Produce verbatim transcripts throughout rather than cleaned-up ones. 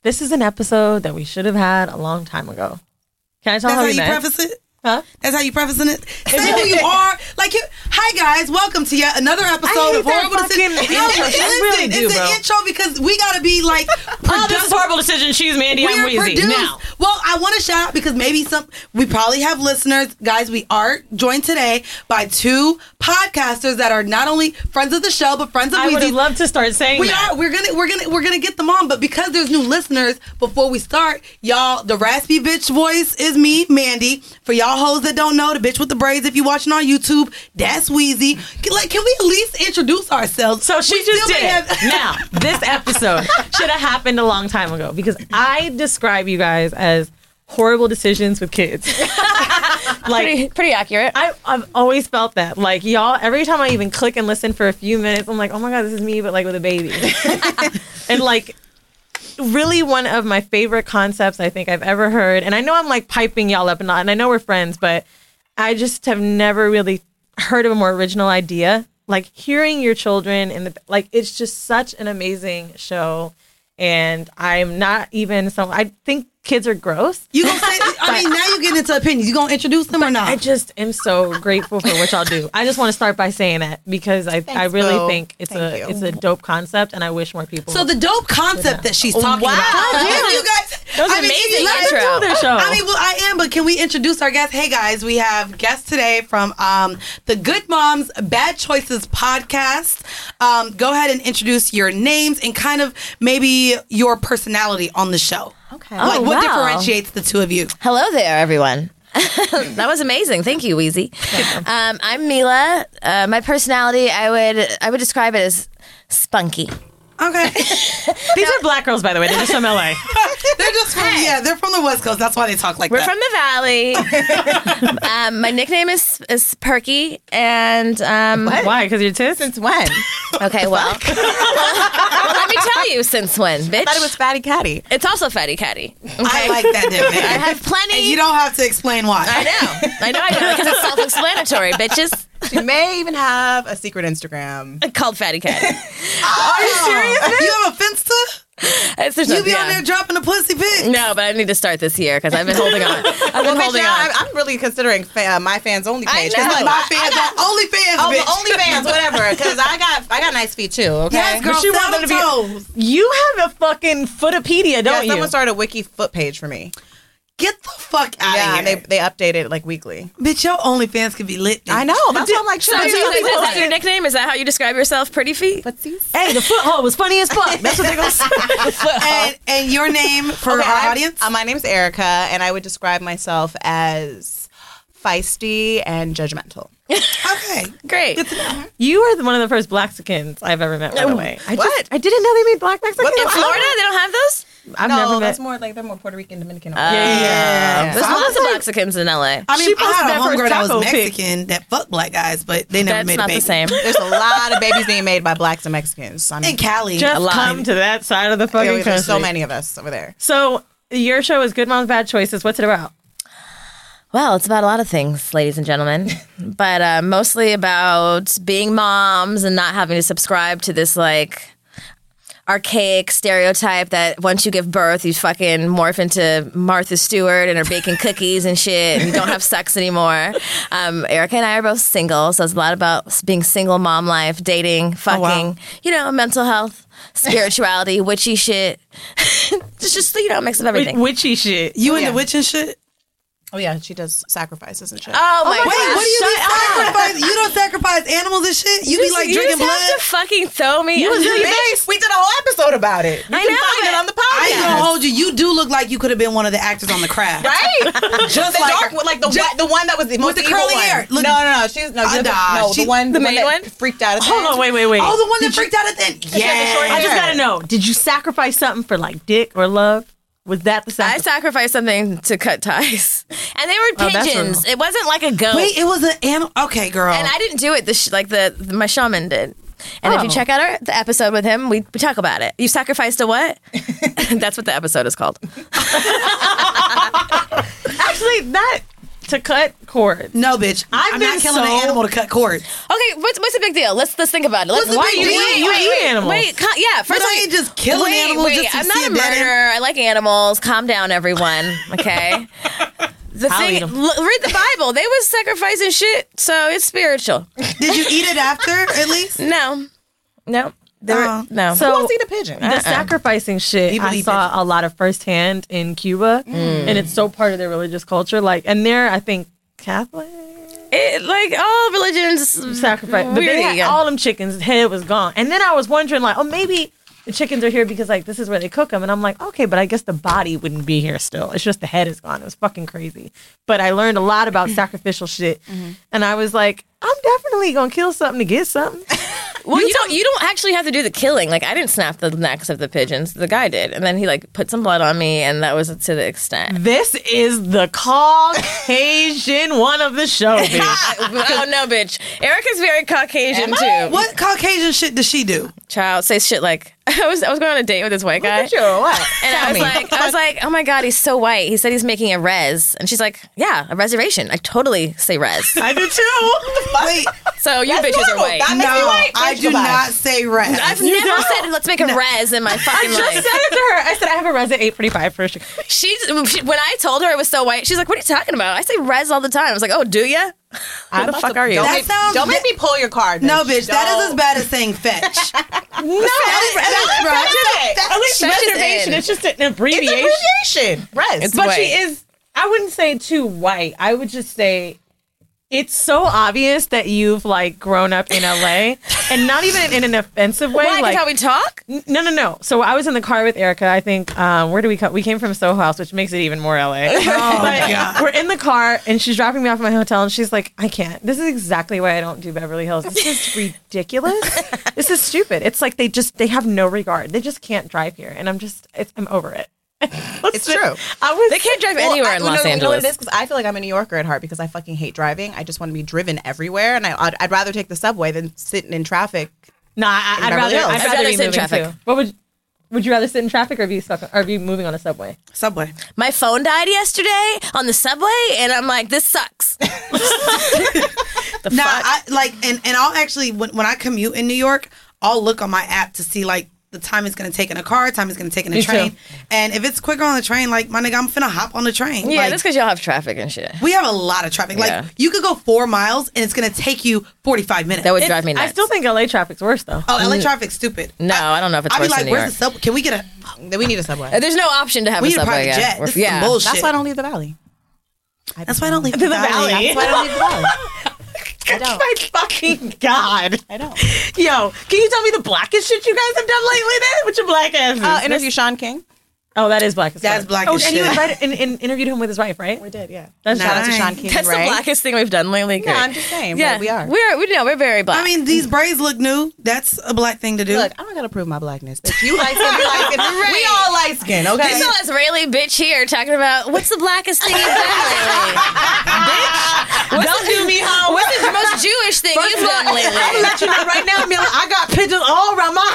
this is an episode that we should have had a long time ago. Can I tell That's how, how we you met? preface it? Huh? That's how you prefacing it? Say who you are. Like, you, hi guys, welcome to yet another episode of Horrible Decisions. Intro. No, I listen, really do, it's bro. an intro because we gotta be like. Oh, this is Horrible Decision. She's Mandy. I'm We are Weezy. produced. Now. Well, I want to shout out because maybe some we probably have listeners, guys. We are joined today by two podcasters that are not only friends of the show but friends of I would Weezy. have loved to start saying We that. are. We're gonna. We're gonna. We're gonna get them on. But because there's new listeners, before we start, y'all, the raspy bitch voice is me, Mandy. For y'all hoes that don't know, the bitch with the braids. If you watching on YouTube, that's Weezy. Can, like, can we at least introduce ourselves? So she We just still did. may have- Now, this episode should have happened a long time ago because I describe you guys as horrible decisions with kids. Like, Pretty, pretty accurate. I, I've always felt that. Like, y'all, every time I even click and listen for a few minutes, I'm like, oh my God, this is me, but like with a baby. And like, really one of my favorite concepts I think I've ever heard. And I know I'm like piping y'all up and, and I know we're friends, but I just have never really heard of a more original idea. Like hearing your children in the, like, it's just such an amazing show. And I'm not even so, I think kids are gross. You gonna say? I mean, now you get into opinions. You gonna introduce them or not? I just am so grateful for what y'all do. I just want to start by saying that because I, I really Boo. think it's Thank a you. it's a dope concept, and I wish more people. So the dope concept that she's talking Wow. about. Yeah. Damn, you guys. That was I mean, amazing let- intro. do their show. I mean, well, I am, but can we introduce our guests? Hey, guys, we have guests today from um, the Good Moms Bad Choices podcast. Um, go ahead and introduce your names and kind of maybe your personality on the show. Okay. Like, Oh, what wow. differentiates the two of you? Hello there, everyone. That was amazing. Thank you, Weezy. Um, I'm Mila. Uh, my personality, I would I would describe it as spunky. Okay. These are black girls, by the way. They're just from L A. They're just from, yeah, they're from the West Coast. That's why they talk like We're that. from the Valley. um, my nickname is is Perky, and um, Why? Because you're tits? Since when? okay, well, well, let me tell you since when, bitch. I thought it was Fatty Catty. It's also Fatty Catty. I like that nickname. I have plenty. And you don't have to explain why. I know. I know. I know because it's self-explanatory, bitches. She may even have a secret Instagram. Called Fatty Catty. Are you serious? You have a Finsta? It's, there's You no- be yeah. on there dropping the pussy pic. No, but I need to start this year because I've been holding on. I've been Well, bitch, holding now, on. I'm, I'm really considering fa- uh, my fans only I page. 'cause, know. like, My I- fans, I got- only fans, Oh, bitch. the only fans, whatever. Because I got I got nice feet too. Okay. Yes, girl, But you sell want them to be- toes. You have a fucking Footopedia, Yeah, don't someone you? started a wiki foot page for me. Get the fuck out Yeah, of and here. they they update it like weekly. Bitch, your OnlyFans could be lit. I know. That's what I'm like. So, Shit, so you is, gotta is post that your it. nickname? Is that how you describe yourself? Pretty feet? Footsies? Hey, the foot hole was funny as fuck. That's what they're going to say. The foot hole. And, and your name for Okay, our I'm- audience? Uh, my name's Erica, and I would describe myself as feisty and judgmental. okay. Great. You are the- one of the first Blaxicans I've ever met, by the way. I What? Just, I didn't know they made black Mexicans. What the In Florida, they don't have those? I've no, never met. that's more like they're more Puerto Rican, Dominican. yeah, yeah. There's So I lots was of like- Mexicans in L A. I mean, She I posted had a that first homegirl that was taco pic. Mexican that fucked black guys, but they never That's made a not baby. the same. There's a lot of babies being made by blacks and Mexicans. I mean, In Cali. Just lot. come to that side of the fucking there- country. there's so many of us over there. So your show is Good Moms Bad Choices. What's it about? Well, it's about a lot of things, ladies and gentlemen, but uh, mostly about being moms and not having to subscribe to this like archaic stereotype that once you give birth, you fucking morph into Martha Stewart and are baking cookies and shit, and you don't have sex anymore. Um, Erica and I are both single, so it's a lot about being single, mom life, dating, fucking, wow. you know, mental health, spirituality, witchy shit. It's just, you know, a mix of everything. Witchy shit. You Yeah. into witch and shit? Oh yeah, she does sacrifices and shit. Oh my Wait, god! what do you mean sacrifice? You don't sacrifice animals and shit? You, be like you drinking just blood? have to fucking throw me. was under really the Bitch, we did a whole episode about it. You I can know, find it but on the I ain't gonna podcast. hold you. You do look like you could have been one of the actors on The Craft. Right? Just the like dark, her- one- like the just- one, the one that was the most the evil curly one. hair. Look- no, no, no. She's no, Uh, you're the, nah, no, she- the one, the one main that one? freaked out. At the Hold end. on, wait, wait, wait. Oh, the one that freaked out at the end. had the short Yeah. I just hair. gotta know. Did you sacrifice something for like dick or love? Was that the I sacrifice? sacrificed something to cut ties, and they were Oh, that's pigeons. real. It wasn't like a goat. Wait, it was an animal. Okay, girl. and I didn't do it. The sh- like the, the my shaman did. And if you Oh. check out our, the episode with him, we, we talk about it. You sacrificed a what? That's what the episode is called. Actually, that to cut cords. No, bitch. I've I'm been not killing so- an animal to cut cords. Okay, what's what's the big deal? Let's let's think about it. Let's, What's the why big you deal? wait, You wait, eat wait, animals. Wait, ca- yeah. First, But I of all- ain't just killing wait, animals wait, just to I'm see not a a dead murderer. I like animals. Calm down, everyone. Okay. The I'll eat thing, 'em. l- read the Bible. They was sacrificing shit, so it's spiritual. Did you eat it after, at least? No, no, there, Oh. no. So Who wants to eat a pigeon? the sacrificing shit People I eat saw pigeons. a lot of firsthand in Cuba, and it's so part of their religious culture. Like, and they're I think Catholic It, like all religions sacrifice, but weird, they had yeah. all them chickens. Head was gone, and then I was wondering like, oh, maybe the chickens are here because like this is where they cook them, and I'm like, okay, but I guess the body wouldn't be here still. It's just the head is gone. It was fucking crazy, but I learned a lot about sacrificial shit, and I was like, I'm definitely gonna kill something to get something. Well, you, don't. You don't actually have to do the killing. Like I didn't snap the necks of the pigeons. The guy did, and then he like put some blood on me, and that was to the extent. This is the Caucasian one of the show, bitch. Oh no, bitch! Erica's very Caucasian too. What Caucasian shit does she do? Child says shit like I was. I was going on a date with this white guy. Look at you, what? And Tell I was me. like, I was like, oh my god, he's so white. He said he's making a res, and she's like, yeah, a reservation. I totally say res. I do too. Wait, So you That's bitches normal. are white. That makes me no, white. I Bitch, do goodbye. not say red. I've You never don't? said let's make a res in my I fucking just life. said it to her. I said I have a res at eight forty-five for a chicken. She's she, when I told her it was so white, she's like, "What are you talking about?" I say res all the time. I was like, "Oh, do ya? Who I'm the about fuck to- are you?" Don't, That make, sounds- don't make me pull your card. no, bitch, that is as Don't. bad as saying fetch. No, that's right. At least Fetch is reservation. in. It's just an It's abbreviation. abbreviation. Rest. It's But white. she is. I wouldn't say too white. I would just say it's so obvious that you've like grown up in L A and not even in an offensive way. Why? 'Cause Like how we talk? N- No, no, no. So I was in the car with Erica. I think um, where do we come? We came from Soho House, which makes it even more L A. Oh, But God. we're in the car, and she's dropping me off at my hotel, and she's like, "I can't. This is exactly why I don't do Beverly Hills. This is ridiculous. This is stupid. It's like they just they have no regard. They just can't drive here, and I'm just it's, I'm over it. It's true. I was. They can't drive Well, anywhere I- in you know- Los you know what Angeles. it is? Because I feel like I'm a New Yorker at heart because I fucking hate driving. I just want to be driven everywhere, and I, I'd, I'd rather take the subway than sitting in traffic. Nah, I, In I'd Beverly rather. Hills. I'd I'd rather, rather be sit in moving traffic. too. What would? Would you rather sit in traffic or be stuck or be moving on a subway? Subway. My phone died yesterday on the subway, and I'm like, this sucks. The Now, fuck? I like, and, and I'll actually, when, when I commute in New York, I'll look on my app to see like the time it's going to take in a car, time it's going to take in a Me too. train. And if it's quicker on the train, like, my nigga, I'm finna hop on the train. yeah, like, that's because y'all have traffic and shit. we have a lot of traffic. Like, Yeah. you could go four miles and it's going to take you forty-five minutes. That would It- drive me nuts. I still think L A traffic's worse though. oh, L A traffic's stupid. No, I don't know if it's I'd be worse like, in New where's York. the subway? Can we get a, Then we need a subway. Uh, There's no option to have we a need a subway. private yeah. jet. We're- This is yeah. some bullshit. That's why I don't leave the valley. That's why I don't leave To the the valley. valley. That's why I don't leave the valley. I don't. My fucking God. I don't. Yo, can you tell me the blackest shit you guys have done lately then? What's your black ass? Uh, interview Sean King. Oh, that is black as That's fuck. black oh, as and you shit. invited and, and interviewed him with his wife, right? We did, yeah. That's Shout out to Nice. Sean King. That's and the Ray. blackest thing we've done lately. Yeah, Great. I'm just saying. Yeah, but we are. We're we know we're very black. I mean, these braids look new. That's a black thing to do. Look, I don't gotta prove my blackness. Bitch, you light skin, you light skin. We all light skin, okay? This all Israeli bitch here talking about what's the blackest thing you've done lately, bitch. What's Don't the, do me home. What's the most Jewish thing First you've of all, done lately? I'm gonna let you know right now, Mila. I got pictures all around my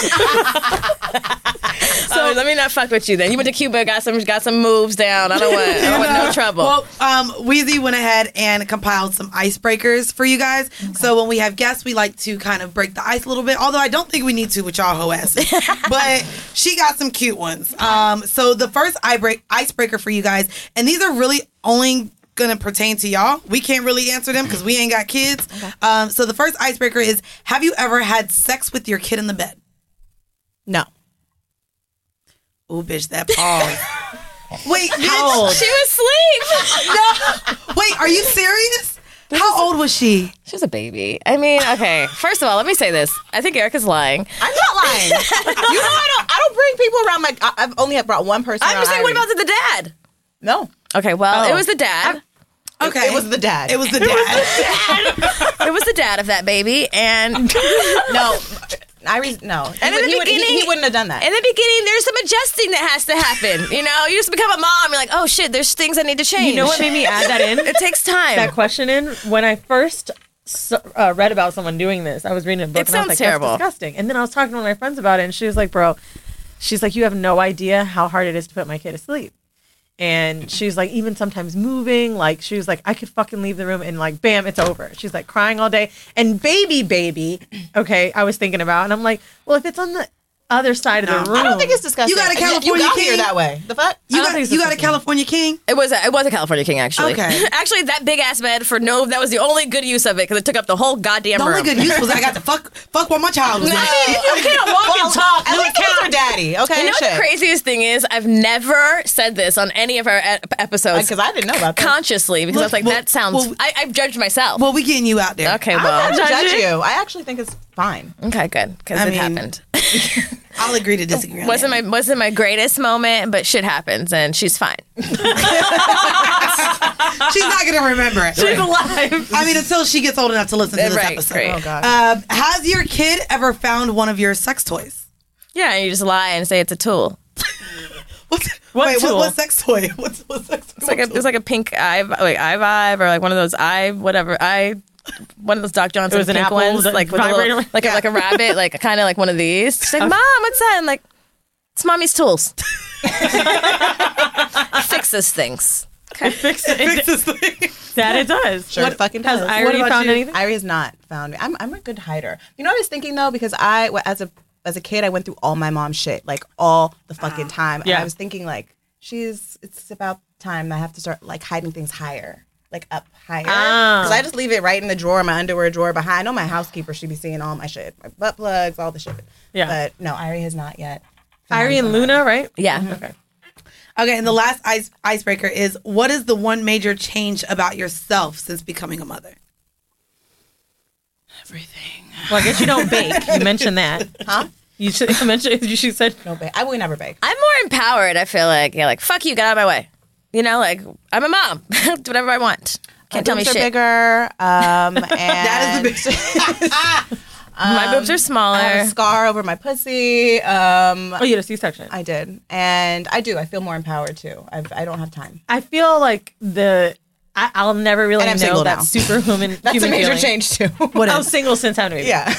house. So let me not fuck with you. Then you went to Cuba, got some got some moves down. I don't want I don't want no trouble. Well, um, Weezy went ahead and compiled some icebreakers for you guys. So when we have guests, we like to kind of break the ice a little bit. Although I don't think we need to with y'all hoe asses. But she got some cute ones. Um, so the first eye break icebreaker for you guys, and these are really only gonna pertain to y'all. We can't really answer them because we ain't got kids. Um, so the first icebreaker is: have you ever had sex with your kid in the bed? No. Oh, bitch, that pause. Wait, bitch. How old? She was asleep. No. Wait, are you serious? How old was she? She was a baby. I mean, okay. First of all, let me say this. I think Erica's lying. I'm not lying. You know I don't I don't bring people around my I- I've only have brought one person I'm around just saying, what Irie. about the dad? No. Okay, well, Oh. it was the dad. Okay. It was the dad. It was the dad. It was the dad of that baby, and No. Iris, no. He, And in would, the he, would, he, beginning- he wouldn't have done that. in the beginning, there's some adjusting that has to happen. You know, you just become a mom. You're like, oh shit, there's things I need to change. You know what made me add that in? It takes time. that question in when I first s- uh, read about someone doing this. I was reading a book It and I was sounds like, terrible. "That's disgusting." And then I was talking to one of my friends about it, and she was like, "Bro, she's like, you have no idea how hard it is to put my kid to sleep." And she's like, even sometimes moving, like she was like, I could fucking leave the room and like, bam, it's over. She's like crying all day. And baby, baby, okay, I was thinking about, and I'm like, well, if it's on the other side No. of the room. I don't think it's disgusting. You got a You- California you got king? here that way. The fuck? You don't got think it's you got a disgusting. California king? It was a, it was a California king, actually. Okay. Actually, that big ass bed for no, that was the only good use of it because it took up the whole goddamn The room. only good use was I got to fuck fuck while my child was in it. you can't walk and talk. At No, least it was her daddy. Okay, You know what shit. the craziest thing is? I've never said this on any of our e- episodes Because I didn't know about that. consciously because I was like, Well, that sounds. well- I, I've judged myself. Well, we getting you out there. okay, I'm well, not to Judge judge it? you. I actually think it's fine. okay, good because I it mean, happened. I'll agree to disagree. on wasn't that. my wasn't my greatest moment, but shit happens and she's fine. She's not gonna remember it. She's alive. I mean, until she gets old enough to listen to this Right, episode. great. Oh, God. Uh, has your kid ever found one of your sex toys? Yeah, and you just lie and say it's a tool. What's, What wait, tool? what, what sex toy? What's what sex toy? It's like a, it's like a pink eye, like eye vibe, or like one of those eye, whatever eye, one of those Doc Johnson It was an pink apple ones, that like with a little, vibrator? like a, like a rabbit, like kind of like one of these. She's like, Mom, what's that? I'm like, it's mommy's tools. Fixes things. Fix it. Fix this thing. That it does. Sure What- fucking has does. Irie What about found you? anything? Irie has not found me. I'm I'm a good hider. You know what I was thinking though, because I as a as a kid I went through all my mom's shit like all the fucking time. And Yeah. I was thinking like she's it's about time I have to start like hiding things higher. Like up higher. Because Ah. I just leave it right in the drawer, my underwear drawer behind. I know my housekeeper should be seeing all my shit. My butt plugs, all the shit. Yeah. But no, Irie has not yet. found Irie and one. Luna, right? Yeah. Okay. Okay, and the last ice icebreaker is: what is the one major change about yourself since becoming a mother? Everything. Well, I guess you don't bake. You mentioned that. Huh? You should you mentioned. You should said No bake. I would never bake. I'm more empowered. I feel like, yeah, like fuck you, get out of my way. You know, like I'm a mom, do whatever I want. Can't tell me boobs are shit. bigger. Um, and That is the big. My boobs are I smaller. have a scar over my pussy. Um, oh, you had a C-section. I did, and I do. I feel more empowered too. I've, I don't have time. I feel like the I, I'll never really And I'm know single that now. superhuman. That's human a major feeling. change too. What I is? was single since having a baby. Yeah.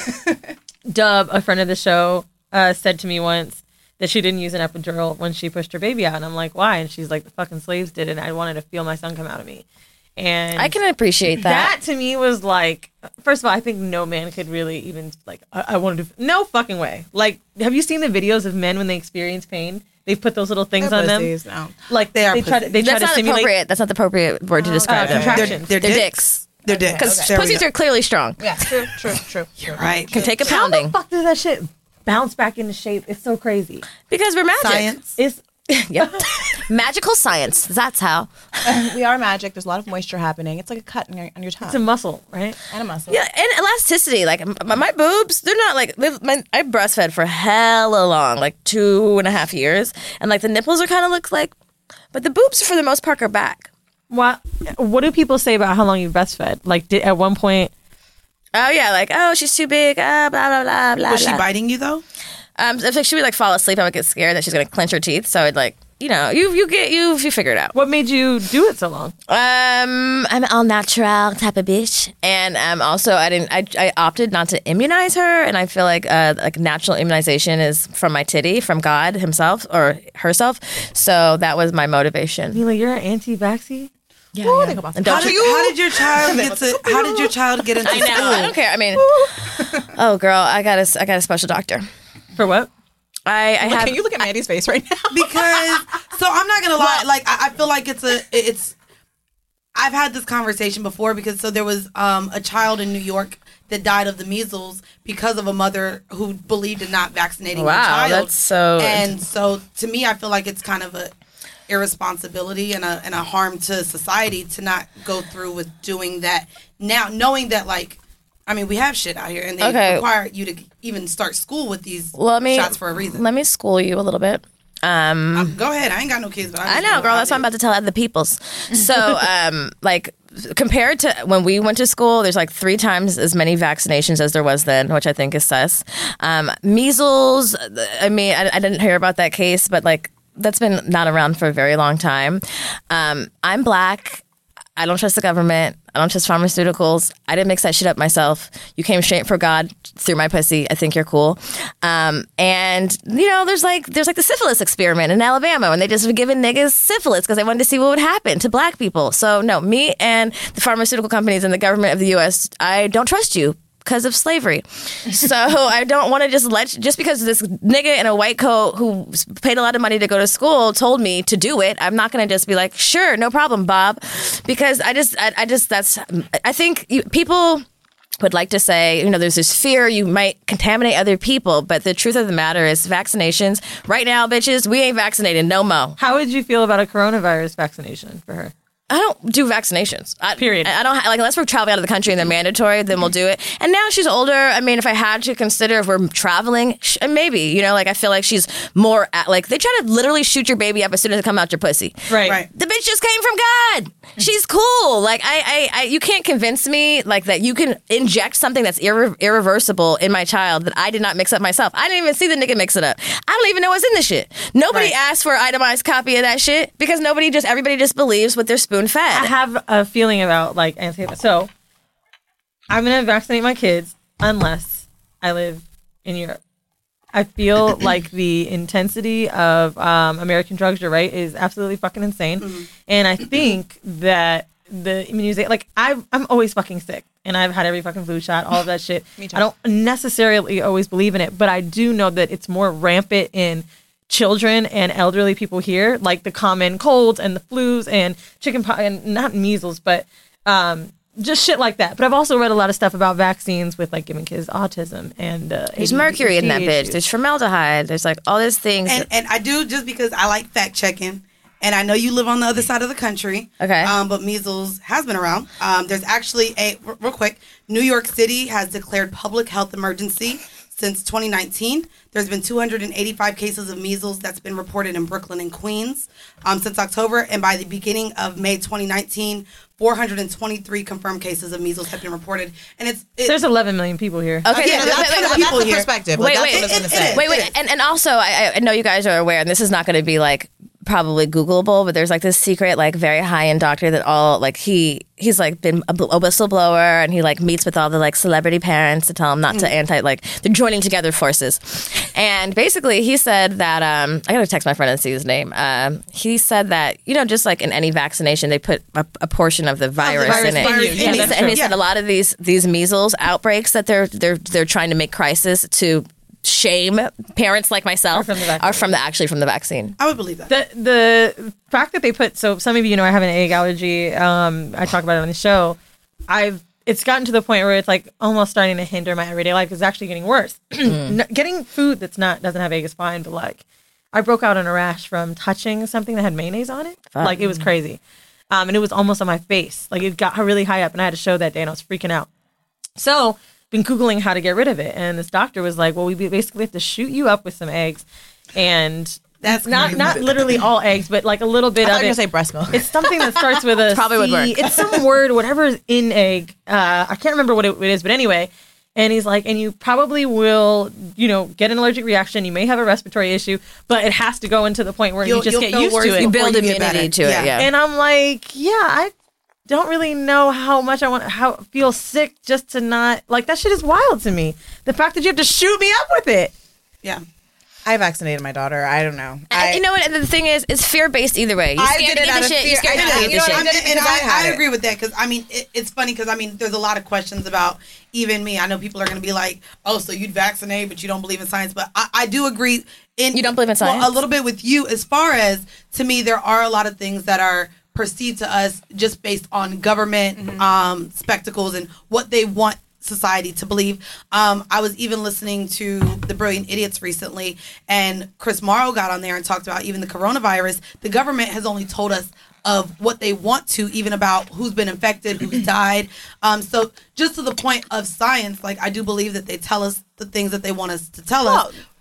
Dub, a friend of the show, uh, said to me once that she didn't use an epidural when she pushed her baby out, and I'm like, why? And she's like, the fucking slaves did it. And I wanted to feel my son come out of me, and I can appreciate that. that to me was like, first of all, I think no man could really even like, I, I wanted to, no fucking way. Like, have you seen the videos of men when they experience pain? They've put those little things They're on them. pussies, no. Like They are they try to, pussies. they try That's to not simulate. appropriate. That's not the appropriate word to describe Uh, them. contractions. They're, They're dicks. dicks. They're dicks. Because There we pussies go. are clearly strong. Yeah. True. True. True. True. right. Can take a How the pounding. fuck does that shit bounce back into shape? It's so crazy. Because we're magic. Science. It's Yep. Magical science. That's how. We are magic. There's a lot of moisture happening. It's like a cut on your, on your tongue it's a muscle, right? and a muscle. Yeah, and elasticity. Like m- my boobs, they're not like they've- my, I breastfed for hella long, like two and a half years, and like the nipples are kind of look like, but the boobs for the most part are back. What What do people say about how long you breastfed? Like, did at one point? Oh yeah, like oh she's too big. Ah, blah blah blah blah. Was she blah. biting you though? Um, if like, she would like fall asleep, I would get scared that she's gonna clench her teeth. So I'd like, you know, you you get you you figure it out. What made you do it so long? Um, I'm an all natural type of bitch, and um, also I didn't. I, I opted not to immunize her, and I feel like uh, like natural immunization is from my titty, from God Himself or herself. So that was my motivation. Mila, you're an anti-vaxxy? Yeah, Ooh, yeah. think about And that. don't How did, you? how did your child get to? How did your child get into I know. I school? don't care. I mean, oh girl, I got a I got a special doctor. For what? I, I have. Can you look at Mandy's face right now? Because so I'm not gonna lie, like I, I feel like it's a it's. I've had this conversation before because so there was um, a child in New York that died of the measles because of a mother who believed in not vaccinating her Wow, child. that's so- And so to me, I feel like it's kind of a irresponsibility and a and a harm to society to not go through with doing that now, knowing that like. I mean, we have shit out here, and they Okay. require you to even start school with these let me shots for a reason. Let me school you a little bit. Um, Um, go ahead. I ain't got no kids, but I, I just know, girl. how That's what I'm it about to tell other peoples. So, um, like, compared to when we went to school, there's like three times as many vaccinations as there was then, which I think is sus. Um, measles. I mean, I, I didn't hear about that case, but like, that's been not around for a very long time. Um, I'm black. I don't trust the government. I don't trust pharmaceuticals. I didn't mix that shit up myself. You came straight for God through my pussy. I think you're cool. Um, and you know, there's like there's like the syphilis experiment in Alabama when they just were giving niggas syphilis because they wanted to see what would happen to black people. So no, me and the pharmaceutical companies and the government of the U S, I don't trust you. Because of slavery. So I don't want to just let, just because this nigga in a white coat who paid a lot of money to go to school told me to do it, I'm not going to just be like, sure, no problem, Bob. Because I just, I, I just, that's, I think you, people would like to say, you know, there's this fear you might contaminate other people. But the truth of the matter is vaccinations, right now, bitches, we ain't vaccinated no mo. How would you feel about a coronavirus vaccination for her? I don't do vaccinations. I, Period. I don't like unless we're traveling out of the country and they're mandatory. Then we'll do it. And now she's older. I mean, if I had to consider if we're traveling, sh- maybe you know, like I feel like she's more at, like they try to literally shoot your baby up as soon as it come out your pussy. Right. Right. The bitch just came from God. She's cool. Like I, I, I you can't convince me like that. You can inject something that's irre- irreversible in my child that I did not mix up myself. I didn't even see the nigga mix it up. I don't even know what's in the shit. Nobody Right. asked for an itemized copy of that shit because nobody just everybody just believes what they're spoon fed. I have a feeling about like anti. So I'm gonna vaccinate my kids unless I live in Europe. I feel like the intensity of um, American drugs, you're right, is absolutely fucking insane. Mm-hmm. And I think that the immunization, like I've, I'm always fucking sick and I've had every fucking flu shot, all of that shit. Me too. I don't necessarily always believe in it, but I do know that it's more rampant in children and elderly people here, like the common colds and the flus and chicken pox, and not measles, but um, just shit like that. But I've also read a lot of stuff about vaccines with like giving kids autism and uh, There's A D H D mercury in that bitch. issues. There's formaldehyde. There's like all these things. And and I do just because I like fact checking, and I know you live on the other side of the country. Okay. Um, but measles has been around. Um, there's actually a r- real quick. New York City has declared public health emergency since twenty nineteen. There's been two hundred eighty-five cases of measles that's been reported in Brooklyn and Queens um, since October, and by the beginning of May twenty nineteen, four hundred twenty-three confirmed cases of measles have been reported, and it's it, There's eleven million people here. okay, yeah, no, that's wait, kind wait, of wait, people that's the here. perspective. Wait, Like, wait, that's what I was it- gonna it say. is. wait, wait, and, and also I, I know you guys are aware, and this is not going to be like probably Googleable, but there's like this secret, like very high end doctor that all like he he's like been a, a whistleblower, and he like meets with all the like celebrity parents to tell them not to anti like they're joining together forces, and basically he said that um I gotta text my friend and see his name. Um, he said that you know just like in any vaccination they put a, a portion of the virus, virus in it, in you. and, Yeah, he that's said, and he true. said a lot of these these measles outbreaks that they're they're they're trying to make crisis to shame parents like myself Are from the vaccine. are from the actually from the vaccine. I would believe that. The the fact that they put, so some of you know I have an egg allergy. Um, I talk about it on the show. I've it's gotten to the point where it's like almost starting to hinder my everyday life. It's actually getting worse. N- Getting food that's not doesn't have egg is fine, but like I broke out in a rash from touching something that had mayonnaise on it. Fuck. Like it was crazy, um, and it was almost on my face. Like it got really high up, and I had to show that day, and I was freaking out. So been Googling how to get rid of it. And this doctor was like, well, we basically have to shoot you up with some eggs. And That's not crazy. not literally all eggs, but like a little bit I thought of you were it. gonna say breast milk. It's something that starts with a Probably would C. work. It's some word, whatever is in egg. Uh, I can't remember what it, it is, but anyway. And he's like, and you probably will, you know, get an allergic reaction. You may have a respiratory issue, but it has to go into the point where You'll- you just you'll get feel used worse to it. You before build you get immunity better. to it, Yeah. yeah. And I'm like, yeah, I don't really know how much I want how feel sick just to not like that shit is wild to me. The fact that you have to shoot me up with it. Yeah. I vaccinated my daughter. I don't know. And I, you know what? And the thing is, it's fear based either way. You I scared did to it get out the of shit. fear. You scared I to did get it. the You know, shit. I and, did it and because I had I, I it. agree with that because I mean it, it's funny because I mean there's a lot of questions about even me. I know people are going to be like, oh, so you'd vaccinate, but you don't believe in science. But I, I do agree. In You don't believe in well, science? a little bit with you as far as to me there are a lot of things that are perceived to us just based on government Mm-hmm. um, spectacles and what they want society to believe. Um, I was even listening to The Brilliant Idiots recently, and Chris Morrow got on there and talked about even the coronavirus. The government has only told us of what they want to, even about who's been infected, who's died. Um, so just to the point of science, like I do believe that they tell us the things that they want us to tell us.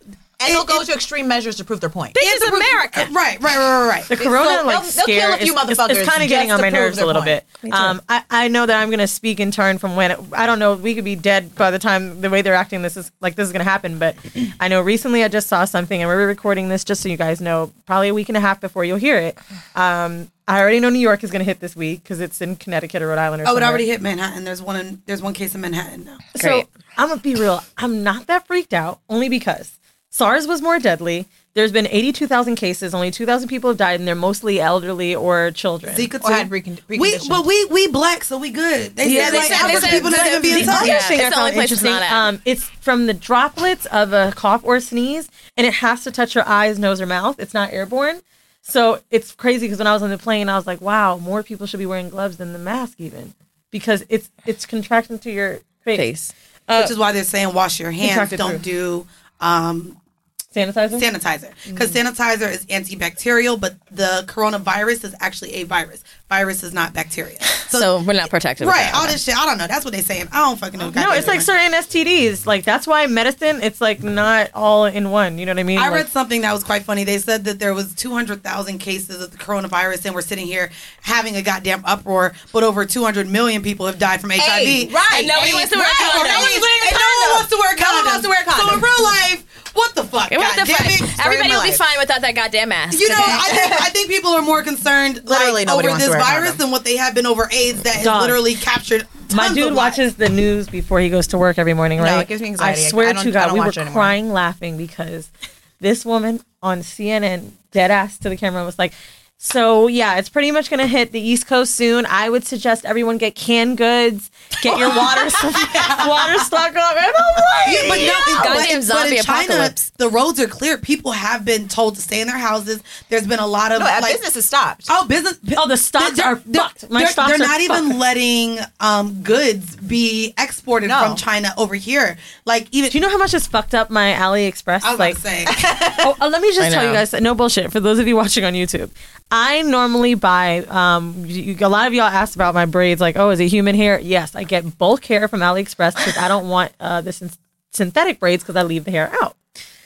And it- they'll go it- to extreme measures to prove their point. This is America. Right, right, right, right, right. The corona They'll- like they'll scare kill a few it's, it's, motherfuckers kind of getting just on to my prove nerves a their little point. bit. Um, I, I know that I'm going to speak in turn from when it, I don't know. We could be dead by the time the way they're acting. This is like this is going to happen. But I know recently I just saw something, and we're recording this just so you guys know. Probably a week and a half before you'll hear it. Um, I already know New York is going to hit this week because it's in Connecticut or Rhode Island or Oh, it somewhere. already hit Manhattan. There's one in, there's one case in Manhattan now. So Great. I'm gonna be real. I'm not that freaked out only because SARS was more deadly. There's been eighty-two thousand cases. Only two thousand people have died, and they're mostly elderly or children. Zika Or too. had recon- we, preconditions. but we we black, so we good. They Yeah, said they like said- they African said- people not even be in Yeah. touch. Yeah. Thing it's I the found only place it's interesting, not at. Um, it's from the droplets of a cough or sneeze, and it has to touch your eyes, nose, or mouth. It's not airborne. So it's crazy because when I was on the plane, I was like, wow, more people should be wearing gloves than the mask even because it's it's contracting to your face. Face. Which is why they're saying wash your hands. Contracted Don't do um, Sanitizer? sanitizer because sanitizer is antibacterial, but the coronavirus is actually a virus. Virus is not bacteria. So, we're not protected. with right, that. all this shit. I don't know. That's what they're saying. I don't fucking know. No, goddamn it's like it. certain S T Ds. Like that's why medicine, it's like not all in one. You know what I mean? I Like, read something that was quite funny. They said that there was two hundred thousand cases of the coronavirus, and we're sitting here having a goddamn uproar, but over two hundred million people have died from H I V. Hey, right. And nobody Hey, wants to wear right. condoms. And no one's wearing a And no one condom. wants to wear No one condoms. wants to wear So in condoms. real life, what the fuck? And what the God fuck? damn it. Everybody my will be life. fine without that goddamn mask. You know, I think I think people are more concerned Literally like, nobody over wants to this wear a virus condom. than what they have been over AIDS that has Dog. literally captured tons my of dude lives. watches the news before he goes to work every morning, No, right? it gives me anxiety. I swear I don't- to I God, don't we were watch it anymore. crying laughing because this woman on C N N, dead ass to the camera, was like, so yeah, it's pretty much going to hit the East Coast soon. I would suggest everyone get canned goods, get your water water stock up. And I'm like, Yeah, but no, it- Goddamn but, in- but zombie in China, apocalypse. the roads are clear. People have been told to stay in their houses. There's been a lot of No, our like, business is stopped. Oh, business. Oh, the stocks they're- are they're- fucked. My they're, stocks they're are not even fucked. letting um, goods be exported No. from China over here. Like even. Do you know how much is fucked up my AliExpress? I was like, about to say. oh, uh, let me I just tell you know. guys, no bullshit. For those of you watching on YouTube, I normally buy. Um, you, a lot of y'all asked about my braids. Like, oh, is it human hair? Yes, I get bulk hair from AliExpress because I don't want uh, the syn- synthetic braids because I leave the hair out.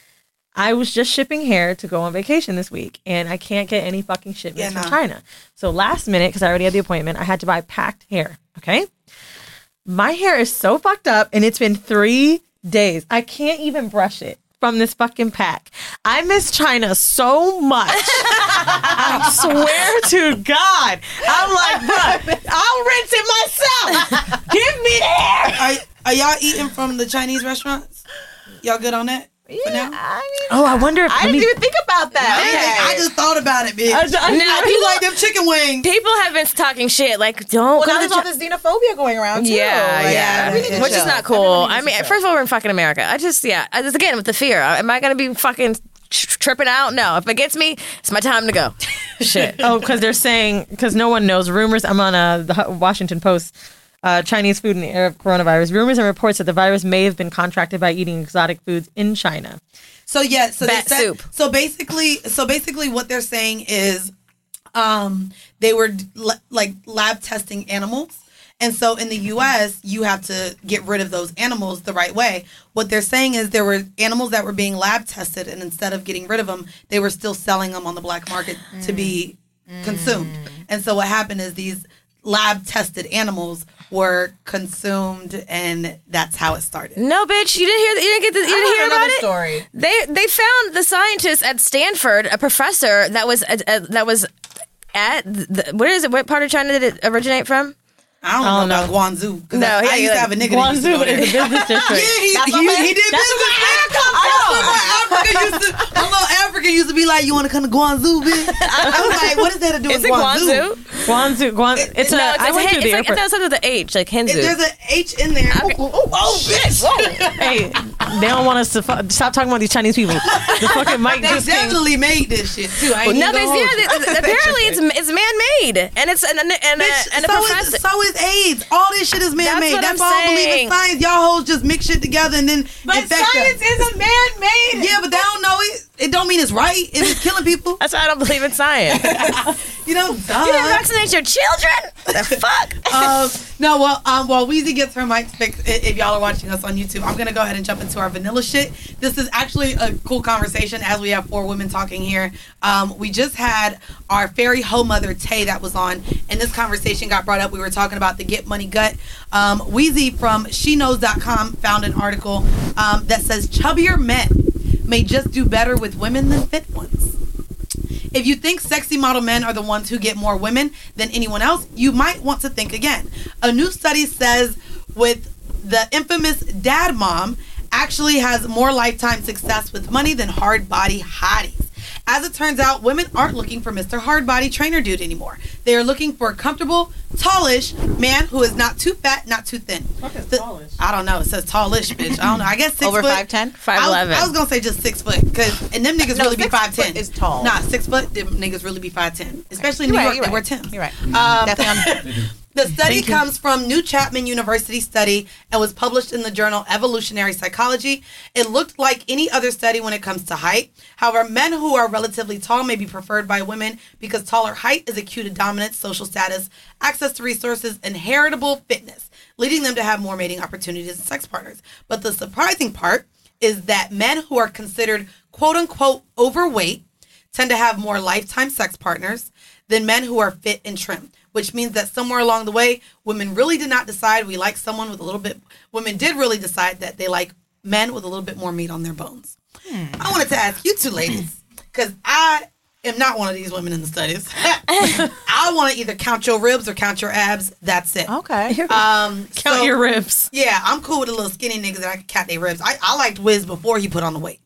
I was just shipping hair to go on vacation this week, and I can't get any fucking shipments Yeah, from no. China. So last minute, because I already had the appointment, I had to buy packed hair. Okay, my hair is so fucked up, and it's been three days. I can't even brush it from this fucking pack. I miss China so much. I swear to God. I'm like, bruh, I'll rinse it myself. Give me the hair. Are, are y'all eating from the Chinese restaurants? Y'all good on that? For now? I mean, Oh, I wonder if I didn't even think about that. I Okay. just thought about it, bitch. I, I, I, Now, do like them chicken wings. People have been talking shit like, don't Well, go now to there's all Chi- this xenophobia going around too. Yeah, Like, yeah, we need to which is chill. not cool. Everybody I needs mean, to chill. first of all, we're in fucking America. I just, yeah, I just again with the fear. Am I gonna be fucking tr- tripping out? No. If it gets me, it's my time to go. Shit. oh, because they're saying, because no one knows. Rumors, I'm on uh, the Washington Post. Uh, Chinese food in the era of coronavirus. Rumors and reports that the virus may have been contracted by eating exotic foods in China. So yeah, so Bat they said, soup. So basically, so basically, what they're saying is, um, they were l- like lab testing animals, and so in the U S, you have to get rid of those animals the right way. What they're saying is there were animals that were being lab tested, and instead of getting rid of them, they were still selling them on the black market to be consumed. And so what happened is these lab tested animals were consumed, and that's how it started. No, bitch, you didn't hear. You didn't get. The, you I didn't hear heard about another it. story. They they found the scientist at Stanford, a professor that was uh, uh, that was at the, where is it? What part of China did it originate from? I don't, don't know about Guangzhou. 'cause No, I, yeah, I used yeah, to have a nigga that used to Guangzhou go there. is a business district. Yeah, he, That's he, what he did that's business. where I come That's from. where my Africa used to, my little Africa used to be like, you want to come to Guangzhou, bitch? I was like, what is that to do Is with it Guangzou? Guangzou? Guangzou, Guangzou. It's a. No, it's, I it's, went a, through it's the like airport. it something with the H, like Henzu. If there's an H in there. Okay. Oh, oh, oh, bitch. Hey, they don't want us to fu- stop talking about these Chinese people. The fucking mic They just came. definitely made this shit, too. I ain't no, even but gonna hold yeah, you. th- th- apparently it's it's man made, and it's and and, and, Bitch, a, and a so, professor. is, so is AIDS. All this shit is man-made. what That's I'm why I don't believe saying. in science. Y'all hoes just mix shit together and then infect us. is a man-made. Yeah, but they don't know it. It don't mean it's right. It's killing people. That's why I don't believe in science. You know, duh. You didn't vaccinate ain't your children. The fuck? um, no, well, um, while Weezy gets her mic fixed, i- if y'all are watching us on YouTube, I'm gonna go ahead and jump into our vanilla shit. This is actually a cool conversation as we have four women talking here. Um, we just had our fairy ho mother Tay that was on, and this conversation got brought up. We were talking about the Get Money Gut. Um, Weezy from she knows dot com found an article um, that says chubbier men may just do better with women than fit ones. If you think sexy model men are the ones who get more women than anyone else, you might want to think again. A new study says with the infamous dad mom actually has more lifetime success with money than hard body hotties. As it turns out, women aren't looking for Mister Hard Body Trainer Dude anymore. They are looking for a comfortable, tallish man who is not too fat, not too thin. What is The- tallish? I don't know. It says tallish, bitch. I don't know. I guess six Over foot. five ten? five I was, eleven. I was gonna say just six foot, cause and them niggas No, really be six five ten. foot is tall. Nah, six foot. Them niggas really be five ten. Especially in You're New right, York, you're they right. wear Timbs. You're right. Um, Definitely on. The study comes from New Chapman University study and was published in the journal Evolutionary Psychology. It looked like any other study when it comes to height. However, men who are relatively tall may be preferred by women because taller height is a cue to dominance, social status, access to resources, and heritable fitness, leading them to have more mating opportunities and sex partners. But the surprising part is that men who are considered quote-unquote overweight tend to have more lifetime sex partners than men who are fit and trim, which means that somewhere along the way, women really did not decide we like someone with a little bit, women did really decide that they like men with a little bit more meat on their bones. Hmm. I wanted to ask you two ladies, because I am not one of these women in the studies. I want to either count your ribs or count your abs. That's it. Okay. Um, Count so- your ribs. Yeah, I'm cool with the little skinny niggas that I can count their ribs. I, I liked Wiz before he put on the weight.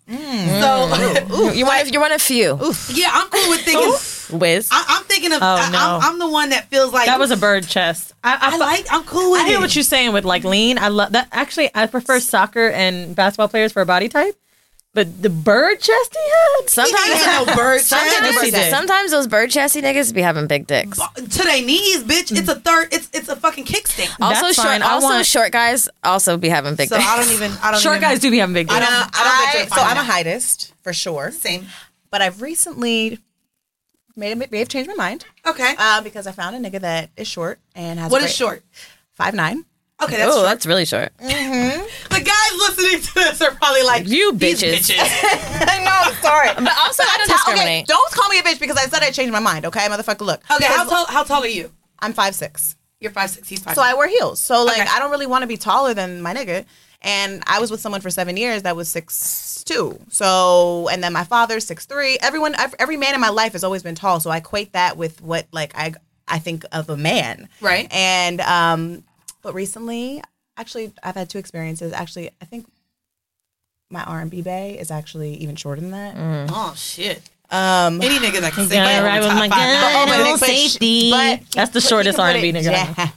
So, you want? You're one of few. yeah, I'm cool with thinking. Whiz. I, I'm thinking of. Oh, I, no. I'm, I'm the one that feels like That was a bird chest. I, I, I like. I'm cool with I it. hear what you're saying with like lean. I love that. Actually, I prefer soccer and basketball players for a body type. But the bird chest he had? Sometimes, He ain't no bird sometimes, chest. he did. sometimes those bird chesty niggas be having big dicks. To their knees, bitch. It's a third. It's it's a fucking kickstand. Also, That's short. fine. I Also, want- short guys also be having big So dicks. I don't even. I don't. Short even, guys do be having big I dicks. don't. Uh, I don't. get I, to so I'm a find out. heightist for sure, Same. but I've recently made may have changed my mind Okay. uh, because I found a nigga that is short and has What a is great- short? five nine. Okay, that's Oh, short. that's really short. The guys listening to this are probably like, You "These bitches." No, sorry. But also, I don't Ta- okay, discriminate. don't call me a bitch because I said I changed my mind. Okay, motherfucker. Look. Okay, how Because tall? How tall are you? I'm five six. You're five six. He's five. So I wear heels. So like Okay. I don't really want to be taller than my nigga. And I was with someone for seven years that was six two. So and then my father's six three. Everyone, ev- every man in my life has always been tall. So I equate that with what like I I think of a man. Right. And um, but recently, actually, I've had two experiences. Actually, I think my R and B bae is actually even shorter than that. Oh shit. Um, Any nigga that can say Gotta that ride with my gun, but- no but- safety. but- That's the but he shortest can R put and B it nigga.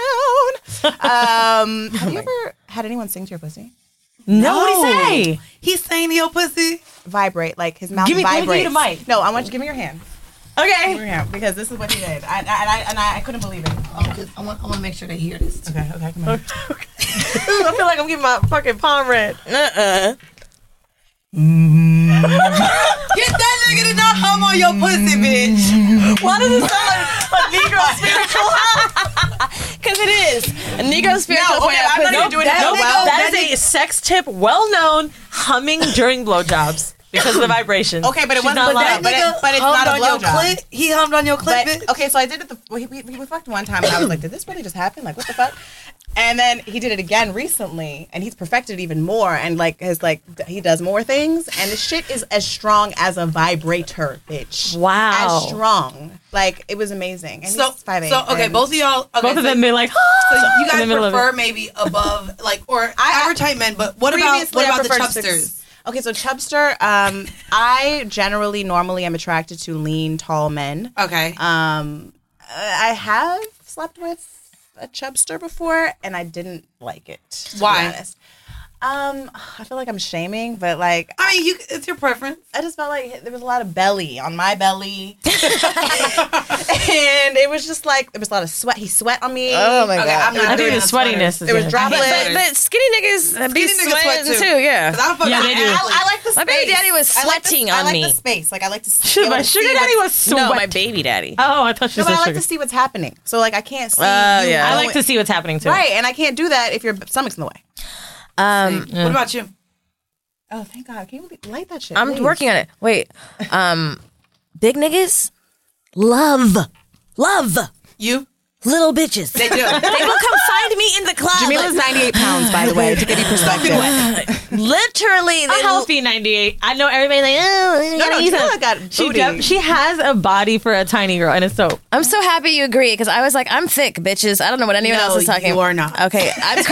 I know. down. um, have you ever had anyone sing to your pussy? No, what do you say? He's saying to your pussy. Vibrate, like his mouth Give me- let me give you vibrates. the mic. No, I want you to give me your hand. Give me Okay. your hand because this is what he did. I, I, and I and I, I couldn't believe it. Oh, because I want. I want to make sure they hear this. Okay, okay, come on. I feel like I'm getting my fucking palm read. Uh-uh. Get that nigga to not hum on your pussy, bitch. Why does it sound like a Negro spiritual? Because it is. A Negro spiritual No, point okay, out I'm not pussy. even doing that, that nope, well. that is a sex tip well known humming during blowjobs because of the vibrations. Okay, but it She's wasn't. not But, lying. but, it, but it's hummed not a on your blowjob. clit. He hummed on your clit, But, bitch. okay, so I did it. The, we, we, we fucked one time, and I was like, "Did this really just happen? Like, what the fuck?" And then he did it again recently, and he's perfected even more, and like has like d- he does more things, and the shit is as strong as a vibrator, bitch. Wow. as strong. Like it was amazing. And So, he's five eight. so okay, both of y'all. Okay, Both of so, them be like, So you in guys the middle of prefer it. maybe above, like, or average height men, but what about Previously, what I about the preferred chubsters? six- Okay, so chubster. Um, I generally normally am attracted to lean, tall men. Okay. Um, I have slept with a chubster before, and I didn't like it. To Why? Be honest. Um, I feel like I'm shaming, but like I mean, you. It's your preference. I just felt like there was a lot of belly on my belly, and it was just like there was a lot of sweat. He sweat on me. Oh my Okay, God. I'm not I doing think the sweaters. sweatiness is There was gonna- droplets. But, but skinny niggas be Skinny niggas sweat sweating too. too, yeah. 'Cause I'm fucking Yeah, they do. athlete. I, I like the space. My baby daddy was I like the- sweating I on like me. the space. Like I like to. be Shoot, able my to sugar see daddy what's- was No, sweat. my baby daddy. Oh, I thought you No, but said I like sugar. to see what's happening. So like I can't see. Uh, you yeah. I going- like to see what's happening too. Right, and I can't do that if your stomach's in the way. Um, What about you? Oh, thank God! Can you believe- light that shit? I'm please? working on it. Wait, um, big niggas love, love You? little bitches. They do. They will come find me in the club. Jamila's ninety-eight pounds, by the way, to give you perspective. Literally, A they will, healthy ninety-eight. I know everybody's like, oh, No, no, she's Jamila a- got she, booty. def- she has a body for a tiny girl, and it's so. I'm so happy you agree because I was like, I'm thick, bitches. I don't know what anyone No, else is talking. you are not. Okay, I'm,